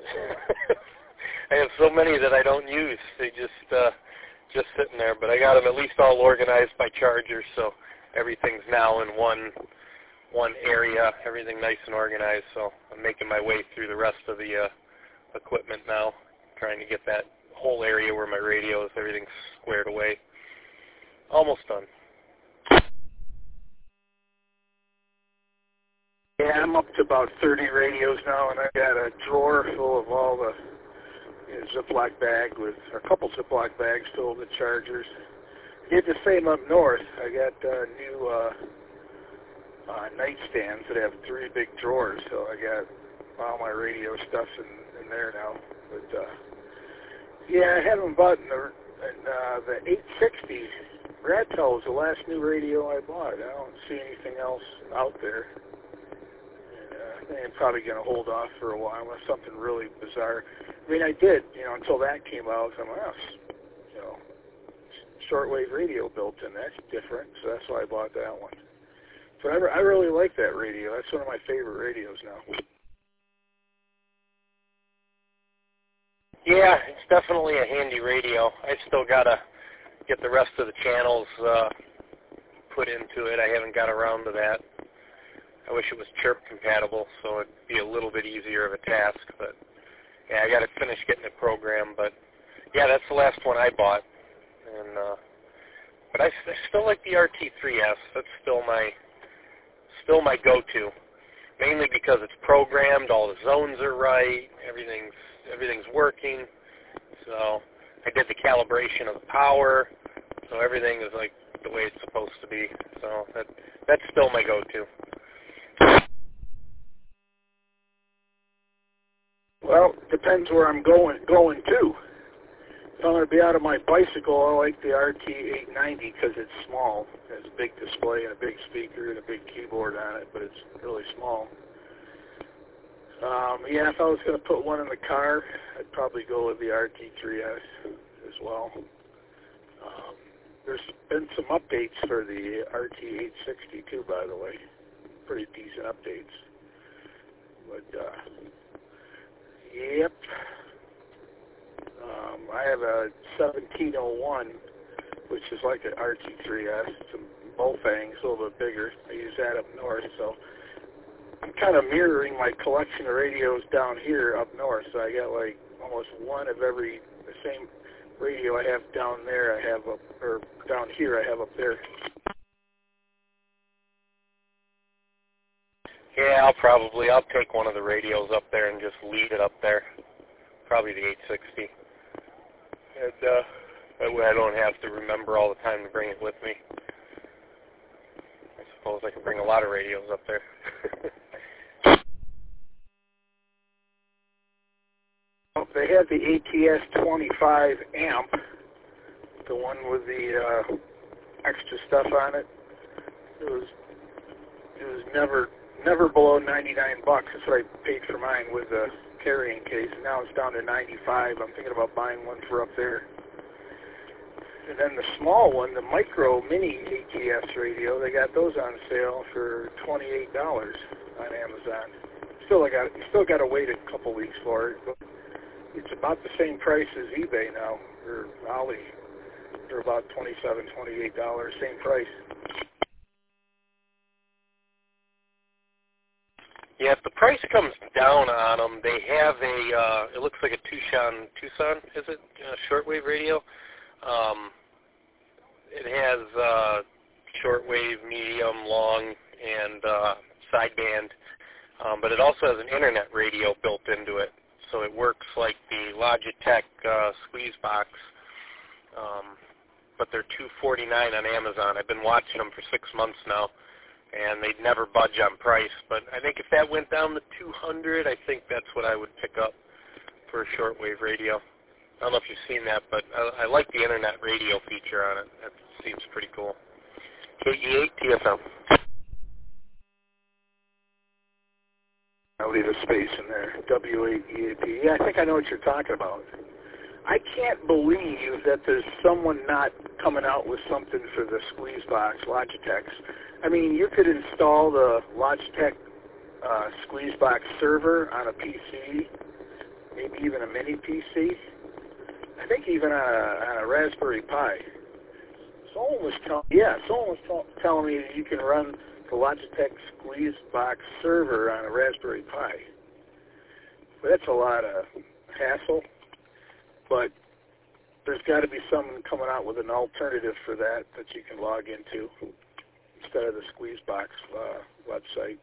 C: I have so many that I don't use. They just uh, just sitting there. But I got them at least all organized by chargers, so everything's now in one one area. Everything nice and organized. So I'm making my way through the rest of the uh, equipment now, trying to get that whole area where my radio is, everything's squared away. Almost done.
J: Yeah, I'm up to about thirty radios now, and I got a drawer full of all the you know, Ziploc bag with, or a couple Ziploc bags filled with chargers. Did the same up north. I got uh, new uh, uh, nightstands that have three big drawers, so I got all my radio stuff in, in there now. But uh, yeah, I had them bought in the, in, uh, the eight sixty. Radtel was the last new radio I bought. I don't see anything else out there. I'm probably going to hold off for a while unless something really bizarre. I mean, I did, you know, until that came out. I'm like, oh, you know, shortwave radio built in. That's different, so that's why I bought that one. So I, I really like that radio. That's one of my favorite radios now.
C: Yeah, it's definitely a handy radio. I still got to get the rest of the channels uh, put into it. I haven't got around to that. I wish it was chirp compatible, so it'd be a little bit easier of a task. But yeah, I got to finish getting it programmed. But yeah, that's the last one I bought. And uh, but I, I still like the R T three S. That's still my still my go-to, mainly because it's programmed. All the zones are right. Everything's everything's working. So I did the calibration of the power, so everything is like the way it's supposed to be. So that that's still my go-to.
J: Well, depends where I'm going going to. If I'm going to be out of my bicycle, I like the R T eight ninety because it's small. It has a big display and a big speaker and a big keyboard on it, but it's really small. Um, yeah, if I was going to put one in the car, I'd probably go with the R T three S as well. Um, there's been some updates for the R T eight sixty too, by the way. Pretty decent updates. But, uh, yep. Um, I have a seventeen oh one, which is like an R T three S. It's a Bofang, it's a little bit bigger. I use that up north, so I'm kind of mirroring my collection of radios down here up north. So I got like almost one of every, the same radio I have down there, I have up, or down here I have up there.
C: Yeah, I'll probably, I'll take one of the radios up there and just leave it up there. probably the eight sixty. And uh, that way I don't have to remember all the time to bring it with me. I suppose I can bring a lot of radios up there.
J: They had the A T S twenty-five amp, the one with the uh, extra stuff on it. It was it was never never below ninety-nine bucks. That's what I paid for mine with the carrying case. And now it's down to ninety-five. I'm thinking about buying one for up there. And then the small one, the micro mini A T S radio, they got those on sale for twenty-eight dollars on Amazon. Still, I got still got to wait a couple weeks for it, but it's about the same price as eBay now, or Ali. They're about twenty-seven, twenty-eight dollars, same price.
C: Yeah, if the price comes down on them, they have a, uh, it looks like a Tucson, Tucson, is it, uh, shortwave radio? Um, it has uh, shortwave, medium, long, and uh, sideband, um, but it also has an internet radio built into it. So it works like the Logitech uh, squeeze box, um, but they're two forty-nine on Amazon. I've been watching them for six months now, and they'd never budge on price. But I think if that went down to two hundred, I think that's what I would pick up for a shortwave radio. I don't know if you've seen that, but I, I like the internet radio feature on it. That seems pretty cool. K E eight T F M.
J: I'll leave a space in there. W eight E A P. Yeah, I think I know what you're talking about. I can't believe that there's someone not coming out with something for the squeeze box, Logitech's. I mean, you could install the Logitech uh, squeeze box server on a P C, maybe even a mini P C. I think even on a, on a Raspberry Pi. Someone was telling, yeah, someone was t- telling me that you can run the Logitech squeeze box server on a Raspberry Pi. But that's a lot of hassle. But there's got to be someone coming out with an alternative for that that you can log into instead of the squeeze box uh, website.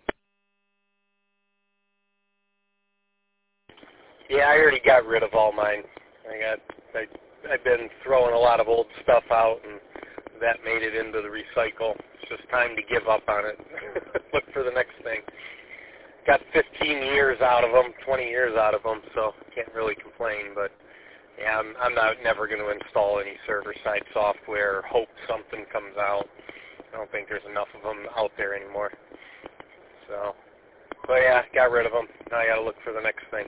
C: Yeah, I already got rid of all mine. I got, I, I've been throwing a lot of old stuff out, and that made it into the recycle. It's just time to give up on it. Look for the next thing. Got fifteen years out of them, twenty years out of them, so can't really complain. But yeah, I'm, I'm not never going to install any server-side software or hope something comes out. I don't think there's enough of them out there anymore. So, but yeah, got rid of them. Now I got to look for the next thing.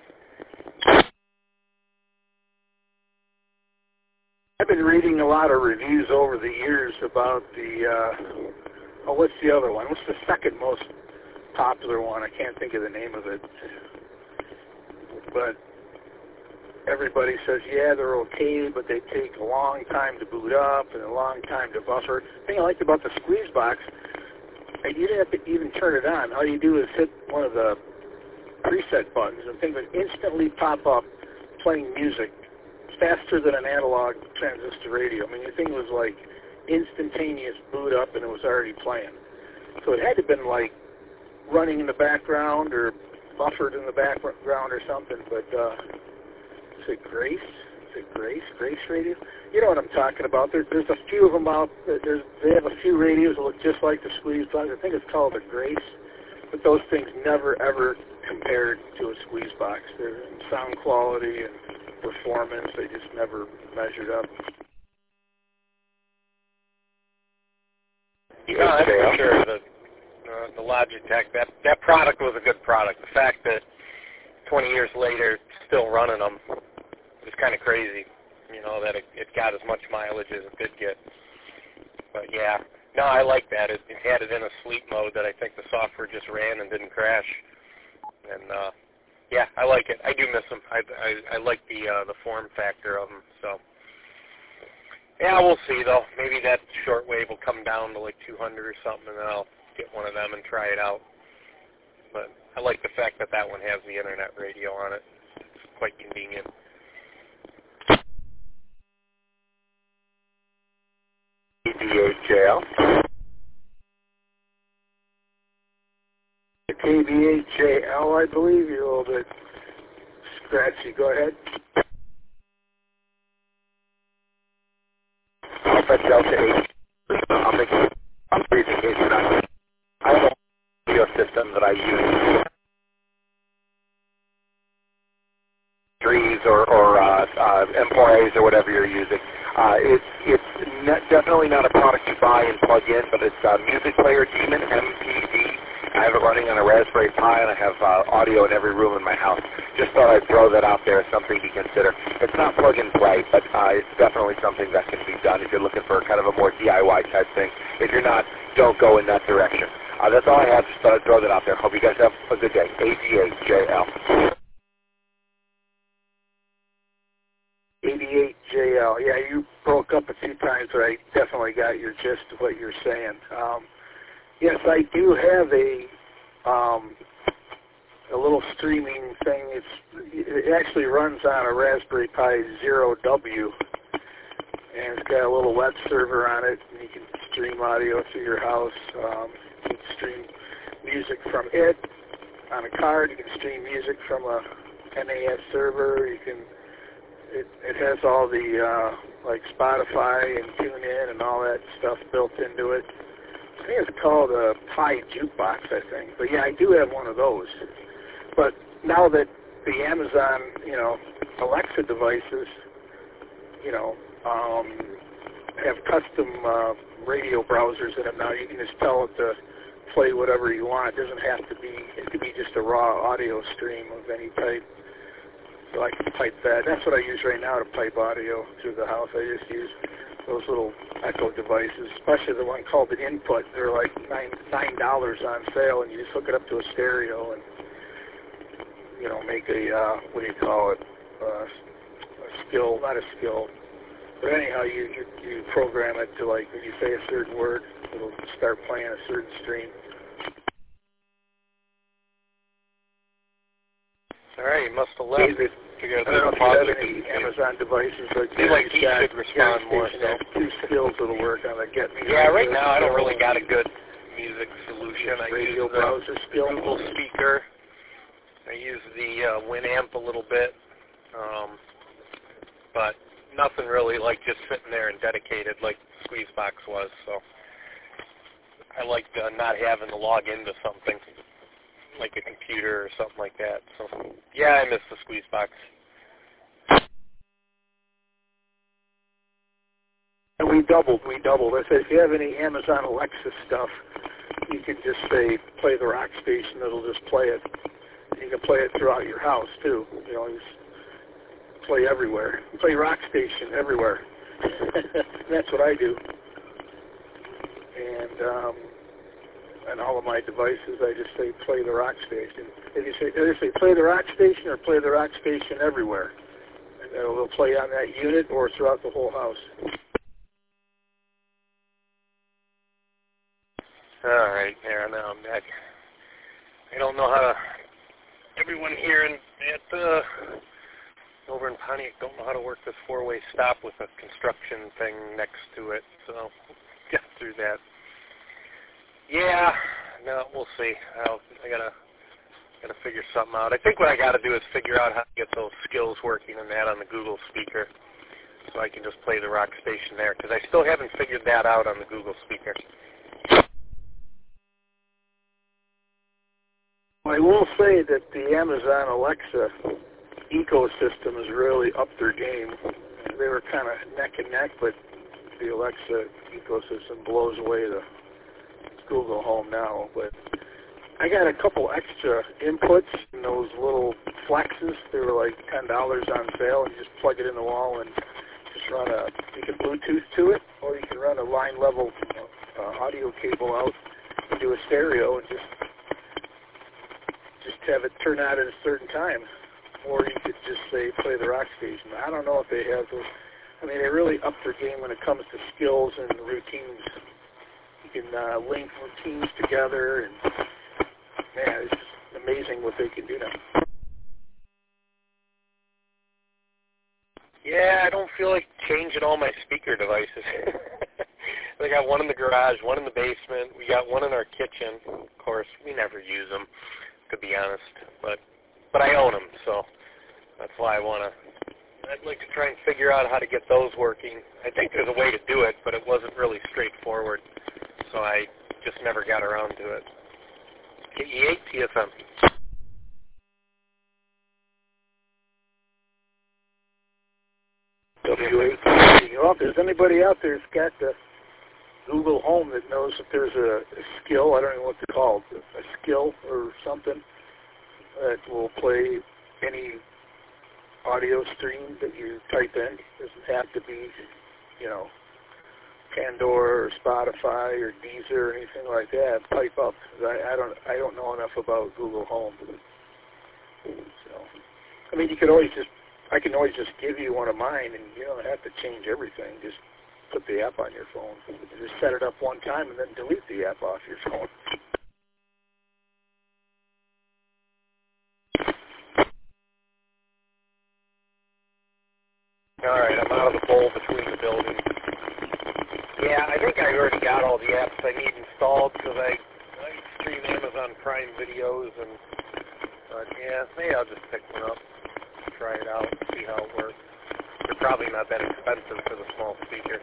J: I've been reading a lot of reviews over the years about the, uh, oh, what's the other one? What's the second most popular one? I can't think of the name of it. But everybody says, yeah, they're okay, but they take a long time to boot up and a long time to buffer. The thing I liked about the squeeze box, you didn't have to even turn it on. All you do is hit one of the preset buttons, and things would instantly pop up playing music faster than an analog transistor radio. I mean, the thing was like instantaneous boot up, and it was already playing. So it had to have been like running in the background or buffered in the background or something. But uh, is it Grace? Is it Grace? Grace radio? You know what I'm talking about. There, there's a few of them out. There's, they have a few radios that look just like the squeeze box. I think it's called a Grace. But those things never, ever compared to a squeeze box. Their sound quality and performance, they just never measured up.
C: Yeah, that's for sure. The, uh, the Logitech, that, that product was a good product. The fact that twenty years later, it's still running them is kind of crazy, you know, that it, it got as much mileage as it did get. But yeah, no, I like that. It, it had it in a sleep mode that I think the software just ran and didn't crash. And uh, yeah, I like it. I do miss them. I, I, I like the uh, the form factor of them. So yeah, we'll see though. Maybe that shortwave will come down to like two hundred or something, and then I'll get one of them and try it out. But I like the fact that that one has the internet radio on it. It's quite convenient.
H: K B H J L.
J: The K B H J L, I believe, you're a little bit Grazie, go ahead.
C: Alpha Delta eight. I'm making I'm breathing case you're not. I have a video system that I use. Trees or, or uh, uh, M four A's or whatever you're using. Uh, it's it's ne- definitely not a product you buy and plug in, but it's a music player, Demon M P D. I have it running on a Raspberry Pi, and I have uh, audio in every room in my house. Just thought I'd throw that out there as something to consider. It's not plug and play, but uh, it's definitely something that can be done if you're looking for kind of a more D I Y type thing. If you're not, don't go in that direction. Uh, that's all I have. Just thought I'd throw that out there. Hope you guys have a good day. A G eight J L.
J: eighty-eight J L. Yeah, you broke up a few times, but I definitely got your gist of what you're saying. Um, yes, I do have a um, a little streaming thing. It's it actually runs on a Raspberry Pi Zero W, and it's got a little web server on it, and you can stream audio through your house. Um, you can stream music from it on a card. You can stream music from a N A S server. You can It, it has all the, uh, like Spotify and TuneIn and all that stuff built into it. I think it's called a Pi Jukebox, I think. But yeah, I do have one of those. But now that the Amazon, you know, Alexa devices, you know, um, have custom uh, radio browsers in them now, you can just tell it to play whatever you want. It doesn't have to be, it could be just a raw audio stream of any type. So I can pipe that. That's what I use right now to pipe audio through the house. I just use those little Echo devices, especially the one called the Input. They're like nine nine dollars on sale, and you just hook it up to a stereo and, you know, make a uh, what do you call it? Uh, a skill, not a skill, but anyhow, you, you you program it to, like, when you say a certain word, it'll start playing a certain stream.
C: All right, you must have left.
J: David, I don't know if you have any Amazon devices, but
C: seems like he should respond more. So
J: two skills that'll work on the Get Me.
C: Yeah, right now I don't really got a good music solution. I
J: radio
C: use the
J: browser skill.
C: Google Speaker. I use the uh, Winamp a little bit, um, but nothing really like just sitting there and dedicated like Squeezebox was. So I like uh, not having to log into something, like a computer or something like that. So, yeah, I miss the Squeezebox.
J: And we doubled, we doubled. I said, if you have any Amazon Alexa stuff, you can just say, play the rock station, it'll just play it. You can play it throughout your house, too. You know, just play everywhere. Play rock station everywhere. That's what I do. And, um, on all of my devices, I just say play the rock station. If you say, either say play the rock station or play the rock station everywhere. And it'll play on that unit or throughout the whole house.
C: All right, there, now I'm back. I don't know how to, everyone here in, at, uh, over in Pontiac don't know how to work this four-way stop with a construction thing next to it, so get through that. Yeah, no, we'll see. I'll, I gotta gotta figure something out. I think what I gotta do is figure out how to get those skills working and that on the Google speaker, so I can just play the rock station there. Because I still haven't figured that out on the Google speaker.
J: I will say that the Amazon Alexa ecosystem has really upped their game. They were kind of neck and neck, but the Alexa ecosystem blows away the Google Home now. But I got a couple extra inputs in those little flexes. They were like ten dollars on sale, and you just plug it in the wall and just run a, you can Bluetooth to it, or you can run a line level uh, audio cable out and do a stereo and just just have it turn out at a certain time. Or you could just say play the rock station. I don't know if they have those. I mean, they really upped their game when it comes to skills and routines. You can uh, link routines together, and man, it's just amazing what they can do now.
C: Yeah, I don't feel like changing all my speaker devices. We got one in the garage, one in the basement. We got one in our kitchen. Of course, we never use them, to be honest. But but I own them, so That's why I want to, I'd like to try and figure out how to get those working. I think there's a way to do it, but it wasn't really straightforward, so I just never got around to it. K E eight T F M.
J: W eight. Well, if there's anybody out there that's got the Google Home that knows if there's a, a skill, I don't know what they're called, a skill or something that will play any audio stream that you type in. It doesn't have to be, you know, Pandora or Spotify or Deezer or anything like that. Pipe up. I, I don't. I don't know enough about Google Home. So, I mean, you could always just. I can always just give you one of mine, and you don't have to change everything. Just put the app on your phone. Just set it up one time, and then delete the app off your phone.
C: All right, I'm out of the bowl between the buildings. Yeah, I think I already got all the apps I need installed because I, I stream Amazon Prime videos, and uh, yeah, maybe I'll just pick one up, try it out, see how it works. They're probably not that expensive for the small speaker.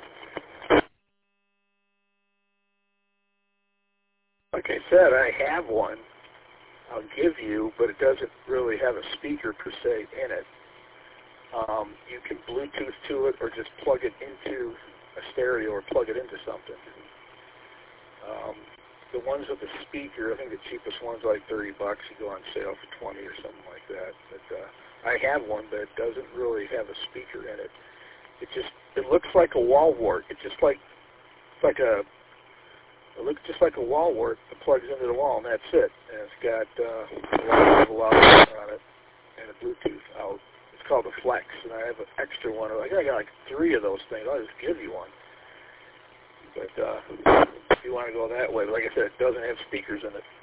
J: Like I said, I have one. I'll give you, but it doesn't really have a speaker per se in it. Um, you can Bluetooth to it or just plug it into a stereo or plug it into something. Um, the ones with the speaker, I think the cheapest one's like thirty bucks. You go on sale for twenty or something like that. But uh, I have one, but it doesn't really have a speaker in it. It just it looks like a wall wart. It's just like it's like a it looks just like a wall wart that plugs into the wall, and that's it. And it's got uh, a level out on it and a Bluetooth out. It's called a Flex, and I have an extra one. I think I got like three of those things. I'll just give you one. But uh, if you want to go that way, but like I said, it doesn't have speakers in it.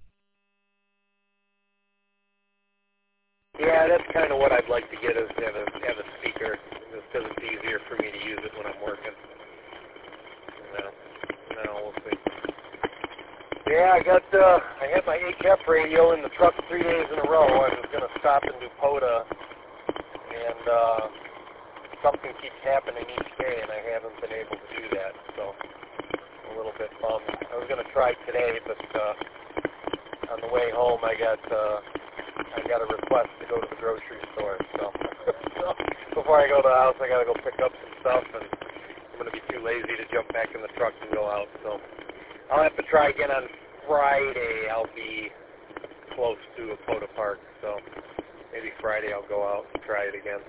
C: Yeah, that's kind of what I'd like to get is have a have a speaker, just because it's easier for me to use it when I'm working. No, no, we'll see. Yeah, I got uh, I had my H F radio in the truck three days in a row. I was going to stop and do POTA, and uh, something keeps happening each day, and I haven't been able to do that. So I'm a little bit bummed. I was going to try today, but uh, on the way home, I got. Uh, I got a request to go to the grocery store, so, so before I go to the house, I got to go pick up some stuff, and I'm going to be too lazy to jump back in the truck and go out, so I'll have to try again on Friday. I'll be close to a POTA park, so maybe Friday I'll go out and try it again.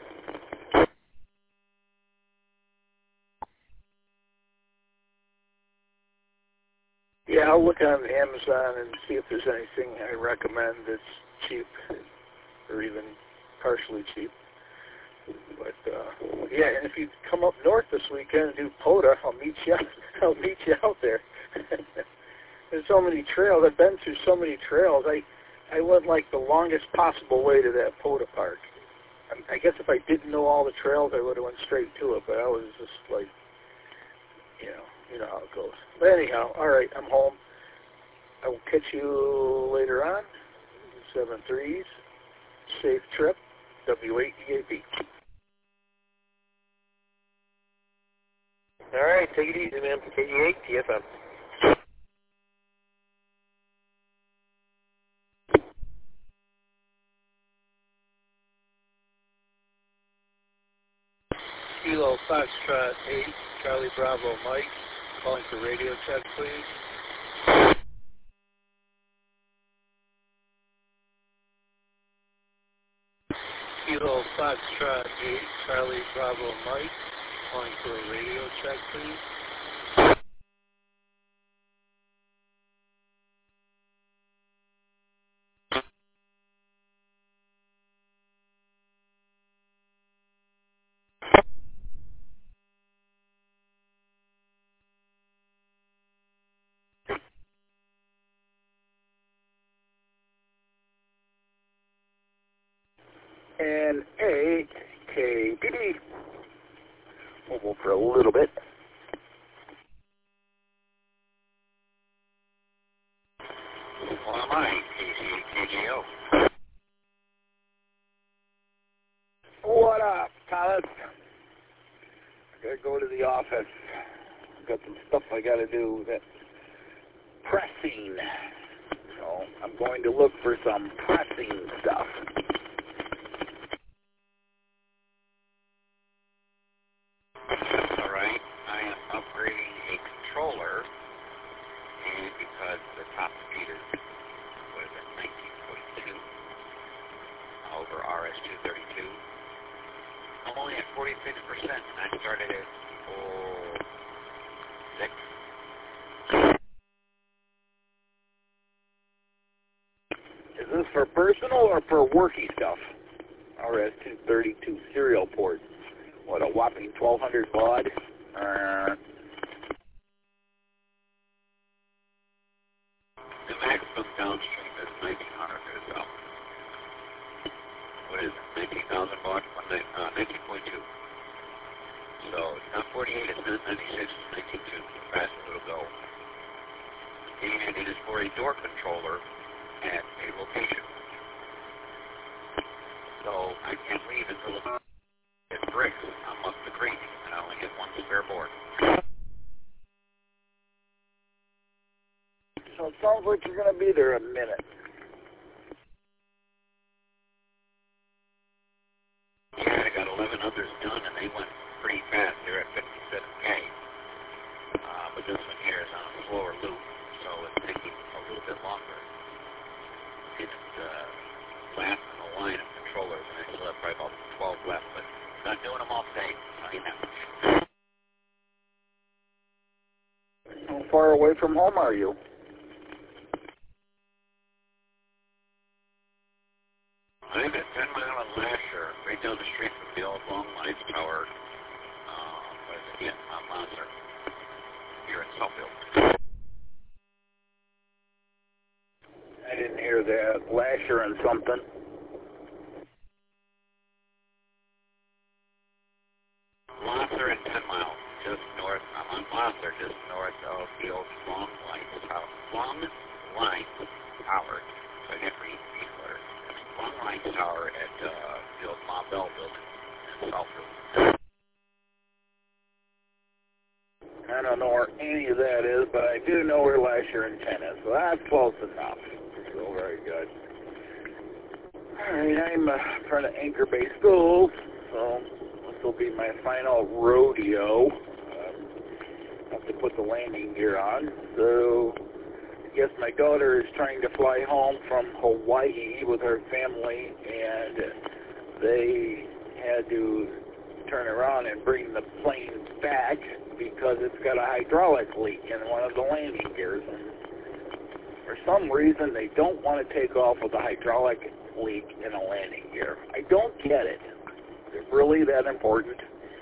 J: Yeah, I'll look on Amazon and see if there's anything I recommend that's cheap or even partially cheap. But uh, yeah, and if you come up north this weekend and do POTA, I'll meet you. I'll meet you out there. There's so many trails. I've been through so many trails. I I went like the longest possible way to that POTA park. I, I guess if I didn't know all the trails, I would have went straight to it. But I was just like, you know, you know how it goes. But anyhow, all right, I'm home. I will catch you later on. Seven threes. Safe trip. W eight E A B.
C: All right, take it easy, man. K E eight T F M.
J: Kilo Foxtrot eight, Charlie Bravo Mike, calling for radio check, please. Kilo Foxtrot eight, Charlie Bravo Mike, calling for a radio check, please. And A K B B. Mobile for a little bit.
N: What am I? K C K J O.
A: Gotta go to the office. Got some stuff I gotta do. That pressing. So I'm going to look for some pressing stuff.
N: All right. I am upgrading a controller, and because the top speed is, what is it, nineteen forty-two over R S two thirty-two. I'm only at forty-six percent, and I started at oh, six.
A: Is this for personal or for worky stuff? R S two thirty-two serial port. What, a whopping twelve hundred baud? Uh,
N: the maximum downstream is nineteen hundred or so. What is it, nineteen thousand baud? Uh, nineteen point two. So it's not forty-eight, it's not ninety-six, it's nineteen point two. Fast it'll go. And it is for a door controller at a location. So I can't leave until it bricks. I'm up the creek, and I only get one spare board.
A: so it sounds like you're going to be there a minute.
N: Yeah, I got eleven others done, and they went pretty fast. They're at fifty-seven K. Uh, but this one here is on a slower loop, so it's taking a little bit longer. It's uh, last in the line of controllers, and I still have probably about twelve left, but not doing them all today. I mean that much.
A: How far away from home are you?
N: I'm at ten mile and Lasher, right down the street from the old Long Lines Tower. Uh, what is it again? Mount Monster. Here in Southfield.
A: I didn't hear that. Lasher and something.
N: Monster and ten mile, just north. I'm on Monster, just north of the old Long Lines Tower. Long Lines Tower. So I can't read these letters. Long Lines Tower at uh, the old Ma Bell building in Southfield.
A: I don't know where any of that is, but I do know where Lasher and ten is, so that's close enough. So very good. Alright, I'm uh, trying to anchor base schools, so this will be my final rodeo. Um, have to put the landing gear on. So I guess my daughter is trying to fly home from Hawaii with her family, and they had to turn around and bring the plane back because it's got a hydraulic leak in one of the landing gears. And for some reason, they don't want to take off with a hydraulic leak in a landing gear. I don't get it. Is it really that important?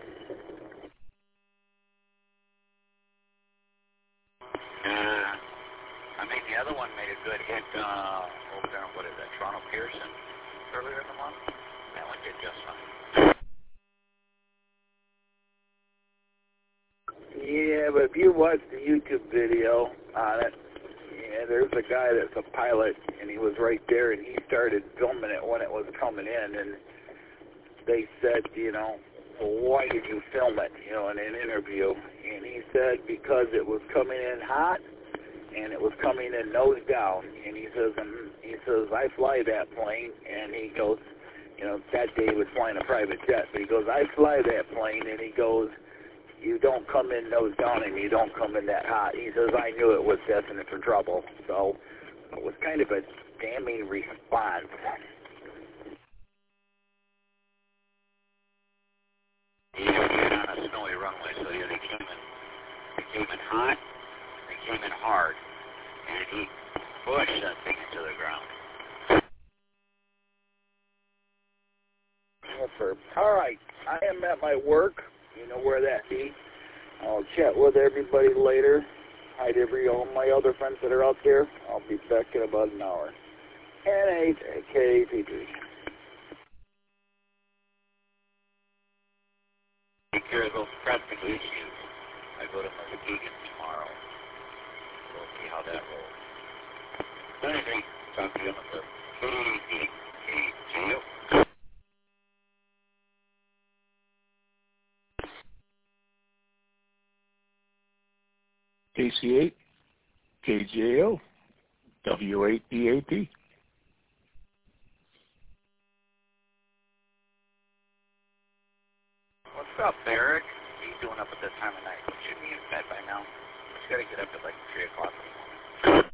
N: Uh, I mean, the other one made a good hit uh, over there on, what is that, Toronto Pearson earlier in the month. That one did just fine.
A: Yeah, but if you watch the YouTube video on it, yeah, there's a guy that's a pilot, and he was right there, and he started filming it when it was coming in, and they said, you know, well, why did you film it, you know, in an interview? And he said, because it was coming in hot, and it was coming in nose down, and he says, and he says, I fly that plane, and he goes, you know, that day he was flying a private jet, but he goes, I fly that plane, and he goes, you don't come in nose down and you don't come in that hot. He says, I knew it was destined for trouble. So it was kind of a damning response.
N: Yeah, we went on a snowy runway, so yeah, they came in, they came in hot, they came in hard, and he pushed that thing into the ground.
A: All right, I am at my work. You know where that be. I'll chat with everybody later. Hi to every all my other friends that are out there. I'll be back in about an hour. N H K P P.
N: Take care of those pressing issues. I go to Muskegon tomorrow. We'll see how that rolls. Anything, talk to you on the K P G O.
F: K C eight, K J O, W eight E A P.
N: What's up, Eric? What are you doing up at this time of night? Shouldn't be in bed by now. Just gotta get up at like three o'clock in the morning.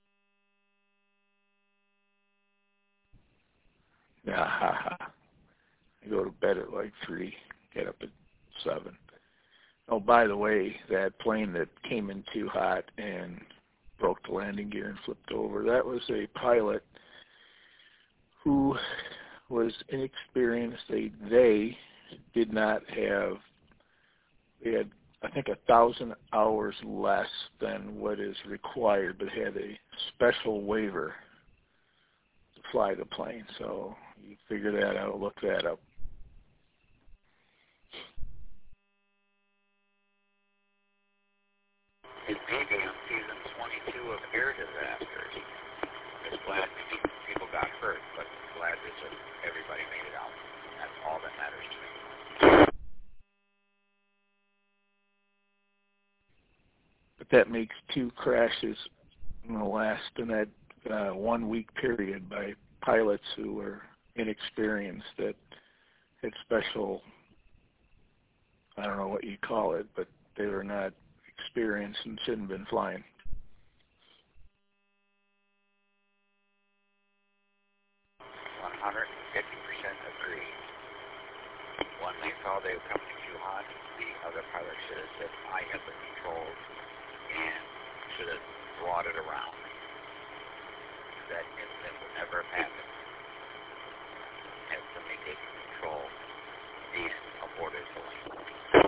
F: Ah, I go to bed at like three, get up at seven. Oh, by the way, that plane that came in too hot and broke the landing gear and flipped over, that was a pilot who was inexperienced. They, they did not have, they had, I think, a thousand hours less than what is required, but had a special waiver to fly the plane. So you figure that out, look that up.
N: It's maybe on season twenty-two of Air Disasters. Just glad people got hurt, but glad that just everybody made it out. That's all that matters to me.
F: But that makes two crashes in the last in that uh, one week period by pilots who were inexperienced, that had special, I don't know what you call it, but they were not experienced and shouldn't have been flying.
N: one hundred fifty percent agree. When they saw they were coming too hot, the other pilot should have said, I have the controls, and should have brought it around. That incident would never have happened. Has to make it control and aborted the lane.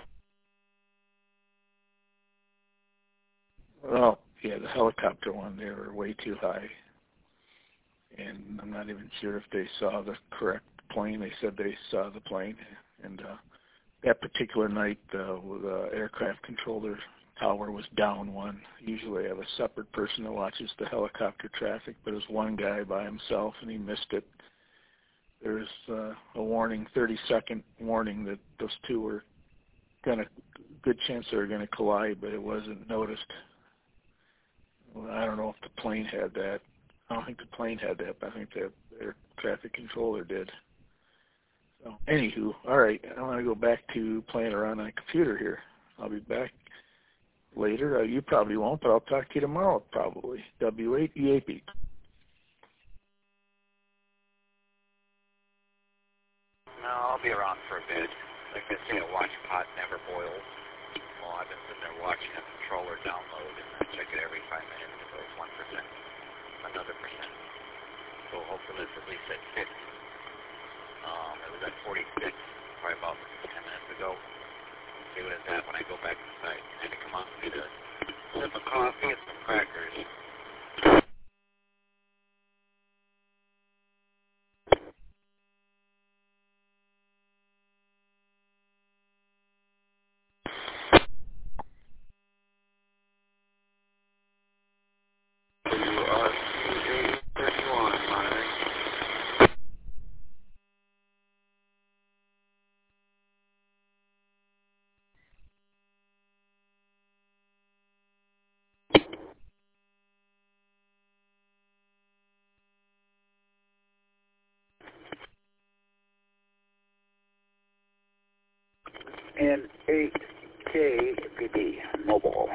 F: Well, yeah, the helicopter one, they were way too high. And I'm not even sure if they saw the correct plane. They said they saw the plane. And uh, that particular night, uh, the aircraft controller tower was down one. Usually I have a separate person that watches the helicopter traffic, but it was one guy by himself, and he missed it. There was uh, a warning, thirty-second warning, that those two were going to, good chance they were going to collide, but it wasn't noticed. Well, I don't know if the plane had that. I don't think the plane had that, but I think the air traffic controller did. So, anywho, all right, I want to go back to playing around on a computer here. I'll be back later. Uh, you probably won't, but I'll talk to you tomorrow probably. W eight E A P.
N: No, I'll be around for a bit. Like I say, a watch pot never boils. Well, I've been sitting there watching a controller download, and I check it every five minutes. It goes one percent, another percent. So hopefully it's at least at fifty. Um, it was at forty-six probably about ten minutes ago. See what it's at when I go back inside. I had to come out and get a sip of coffee and some crackers.
A: And eight K B B mobile.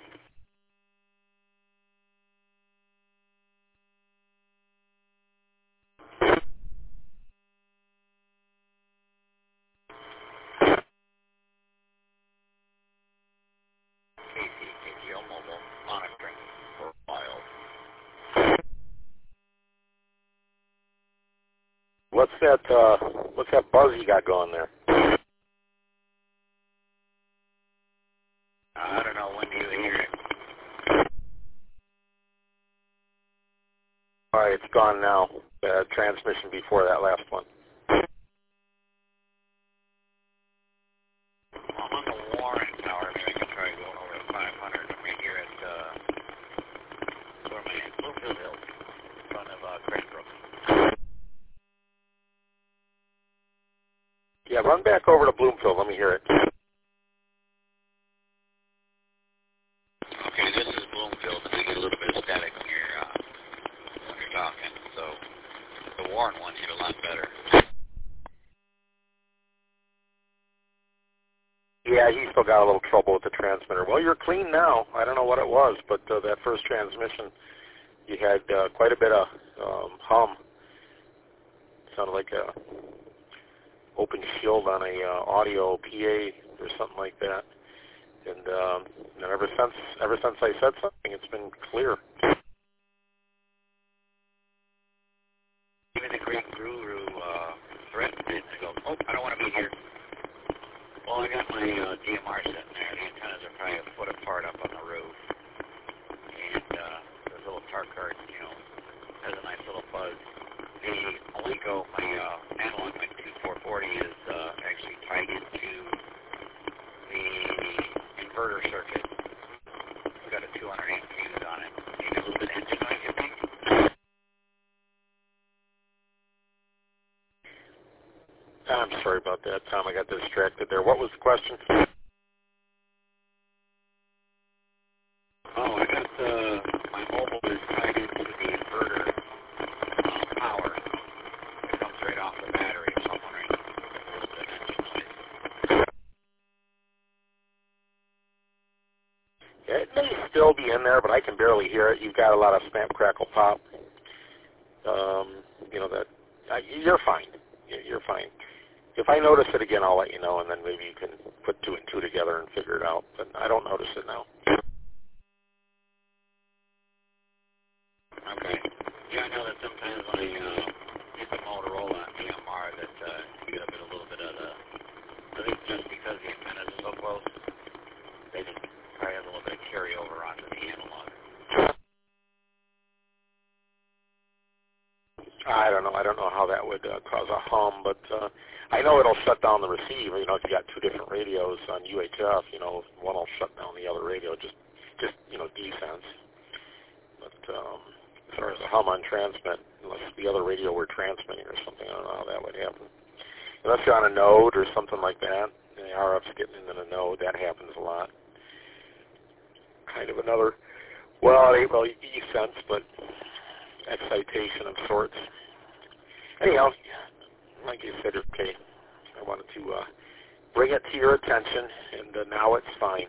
N: K C K G O mobile monitoring for a while.
C: What's that? Uh, what's that buzz you got going there?
N: I don't know. When do you hear it?
C: All right, it's gone now. Uh, transmission before that last one.
N: I'm on the Warren Tower. Maybe I can try going over to five hundred. I'm right here at, uh, where am I at? Bloomfield Hills, in front of uh, Cranbrook.
C: Yeah, run back over to Bloomfield. Let me hear it.
N: Okay, this telling you, a lot better.
C: Yeah, he still got a little trouble with the transmitter. Well, you're clean now. I don't know what it was, but uh, that first transmission, you had uh, quite a bit of um, hum. Sounded like a open shield on a uh, audio P A or something like that. And, um, and ever since, ever since I said something, it's been clear.
N: Even the great guru uh, threatened it. I go, oh, I don't want to be here. Well, I got my uh, D M R sitting there. The antennas are probably a foot apart up on the roof. And uh, this little Tarkart, you know, has a nice little buzz. The Alinco, my uh, analog, my two four forty, is uh, actually tied into the inverter circuit. It's got a two hundred amp fuse on it. Maybe a little bit of engine noise, you think?
C: I'm sorry about that, Tom. I got distracted there. What was the question?
N: Oh, I got the, my mobile is tied into the inverter uh, power. It comes right off the battery, so I'm wondering if there's a little bit of engine noise.
C: Yeah, it may still be in there, but I can barely hear it. You've got a lot of snap, crackle, pop. Um, you know, that uh, you're fine. You're fine. If I notice it again, I'll let you know, and then maybe you can put two and two together and figure it out. But I don't notice it now.
N: Okay. Yeah, I know that sometimes when I uh, hit the Motorola D M R that uh, you get a, bit, a little bit of the, I think just because the antennas are so close, they just probably have a little bit of carryover onto the analog.
C: I don't know. I don't know how that would uh, cause a hum, but uh, I know it'll shut down the receiver. You know, if you got two different radios on U H F, you know, one will shut down the other radio. Just, just you know, defense. But um, as far as a hum on transmit, unless the other radio were transmitting or something, I don't know how that would happen. Unless you're on a node or something like that, and the R F's getting into the node, that happens a lot. Kind of another, well, it ain't really E-sense, but excitation of sorts. Anyhow, like you said, okay, I wanted to uh, bring it to your attention, and uh, now it's fine.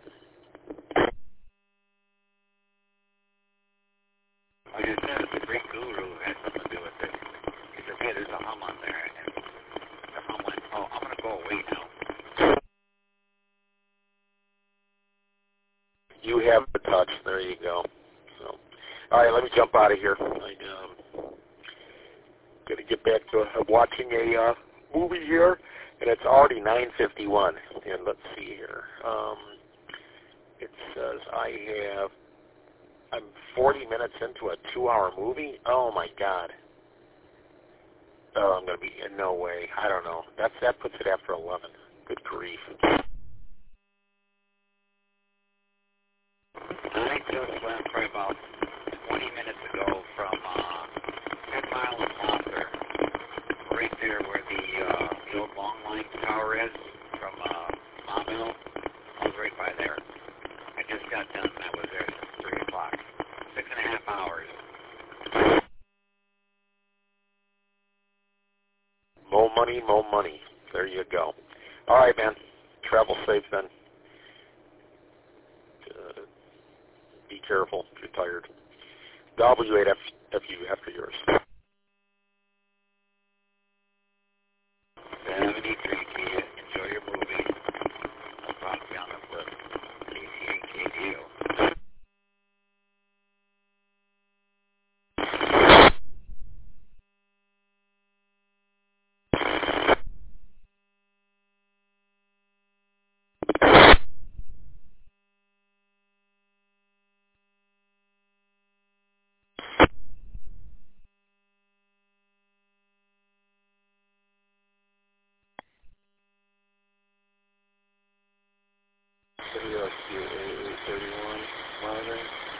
N: Like I said, the great guru had something to do with this. He said, hey, there's a hum on there, and the hum went, oh, I'm going to go away now.
C: You have the touch. There you go. So, all right, let me jump out of here. I, um, got to get back to uh, watching a uh, movie here, and it's already nine fifty-one. And let's see here. Um, it says I have, I'm forty minutes into a two-hour movie. Oh, my God. Oh, I'm going to be, in no way. I don't know. That's, that puts it after eleven. Good grief.
N: I just left probably about twenty minutes ago from uh, ten Mile and Lawther, right there where the, uh, the old Long Line Tower is from uh, Maumelle. I was right by there. I just got done. I was there since three o'clock. Six and a half hours.
C: More money, more money. There you go. All right, man. Travel safe then. Uh, be careful if you're tired. W eight F U after yours.
N: seventy-three, Kia. Enjoy your movie. I'll talk to you on the flip. K C A K D O.
C: thirty-one, Monterey.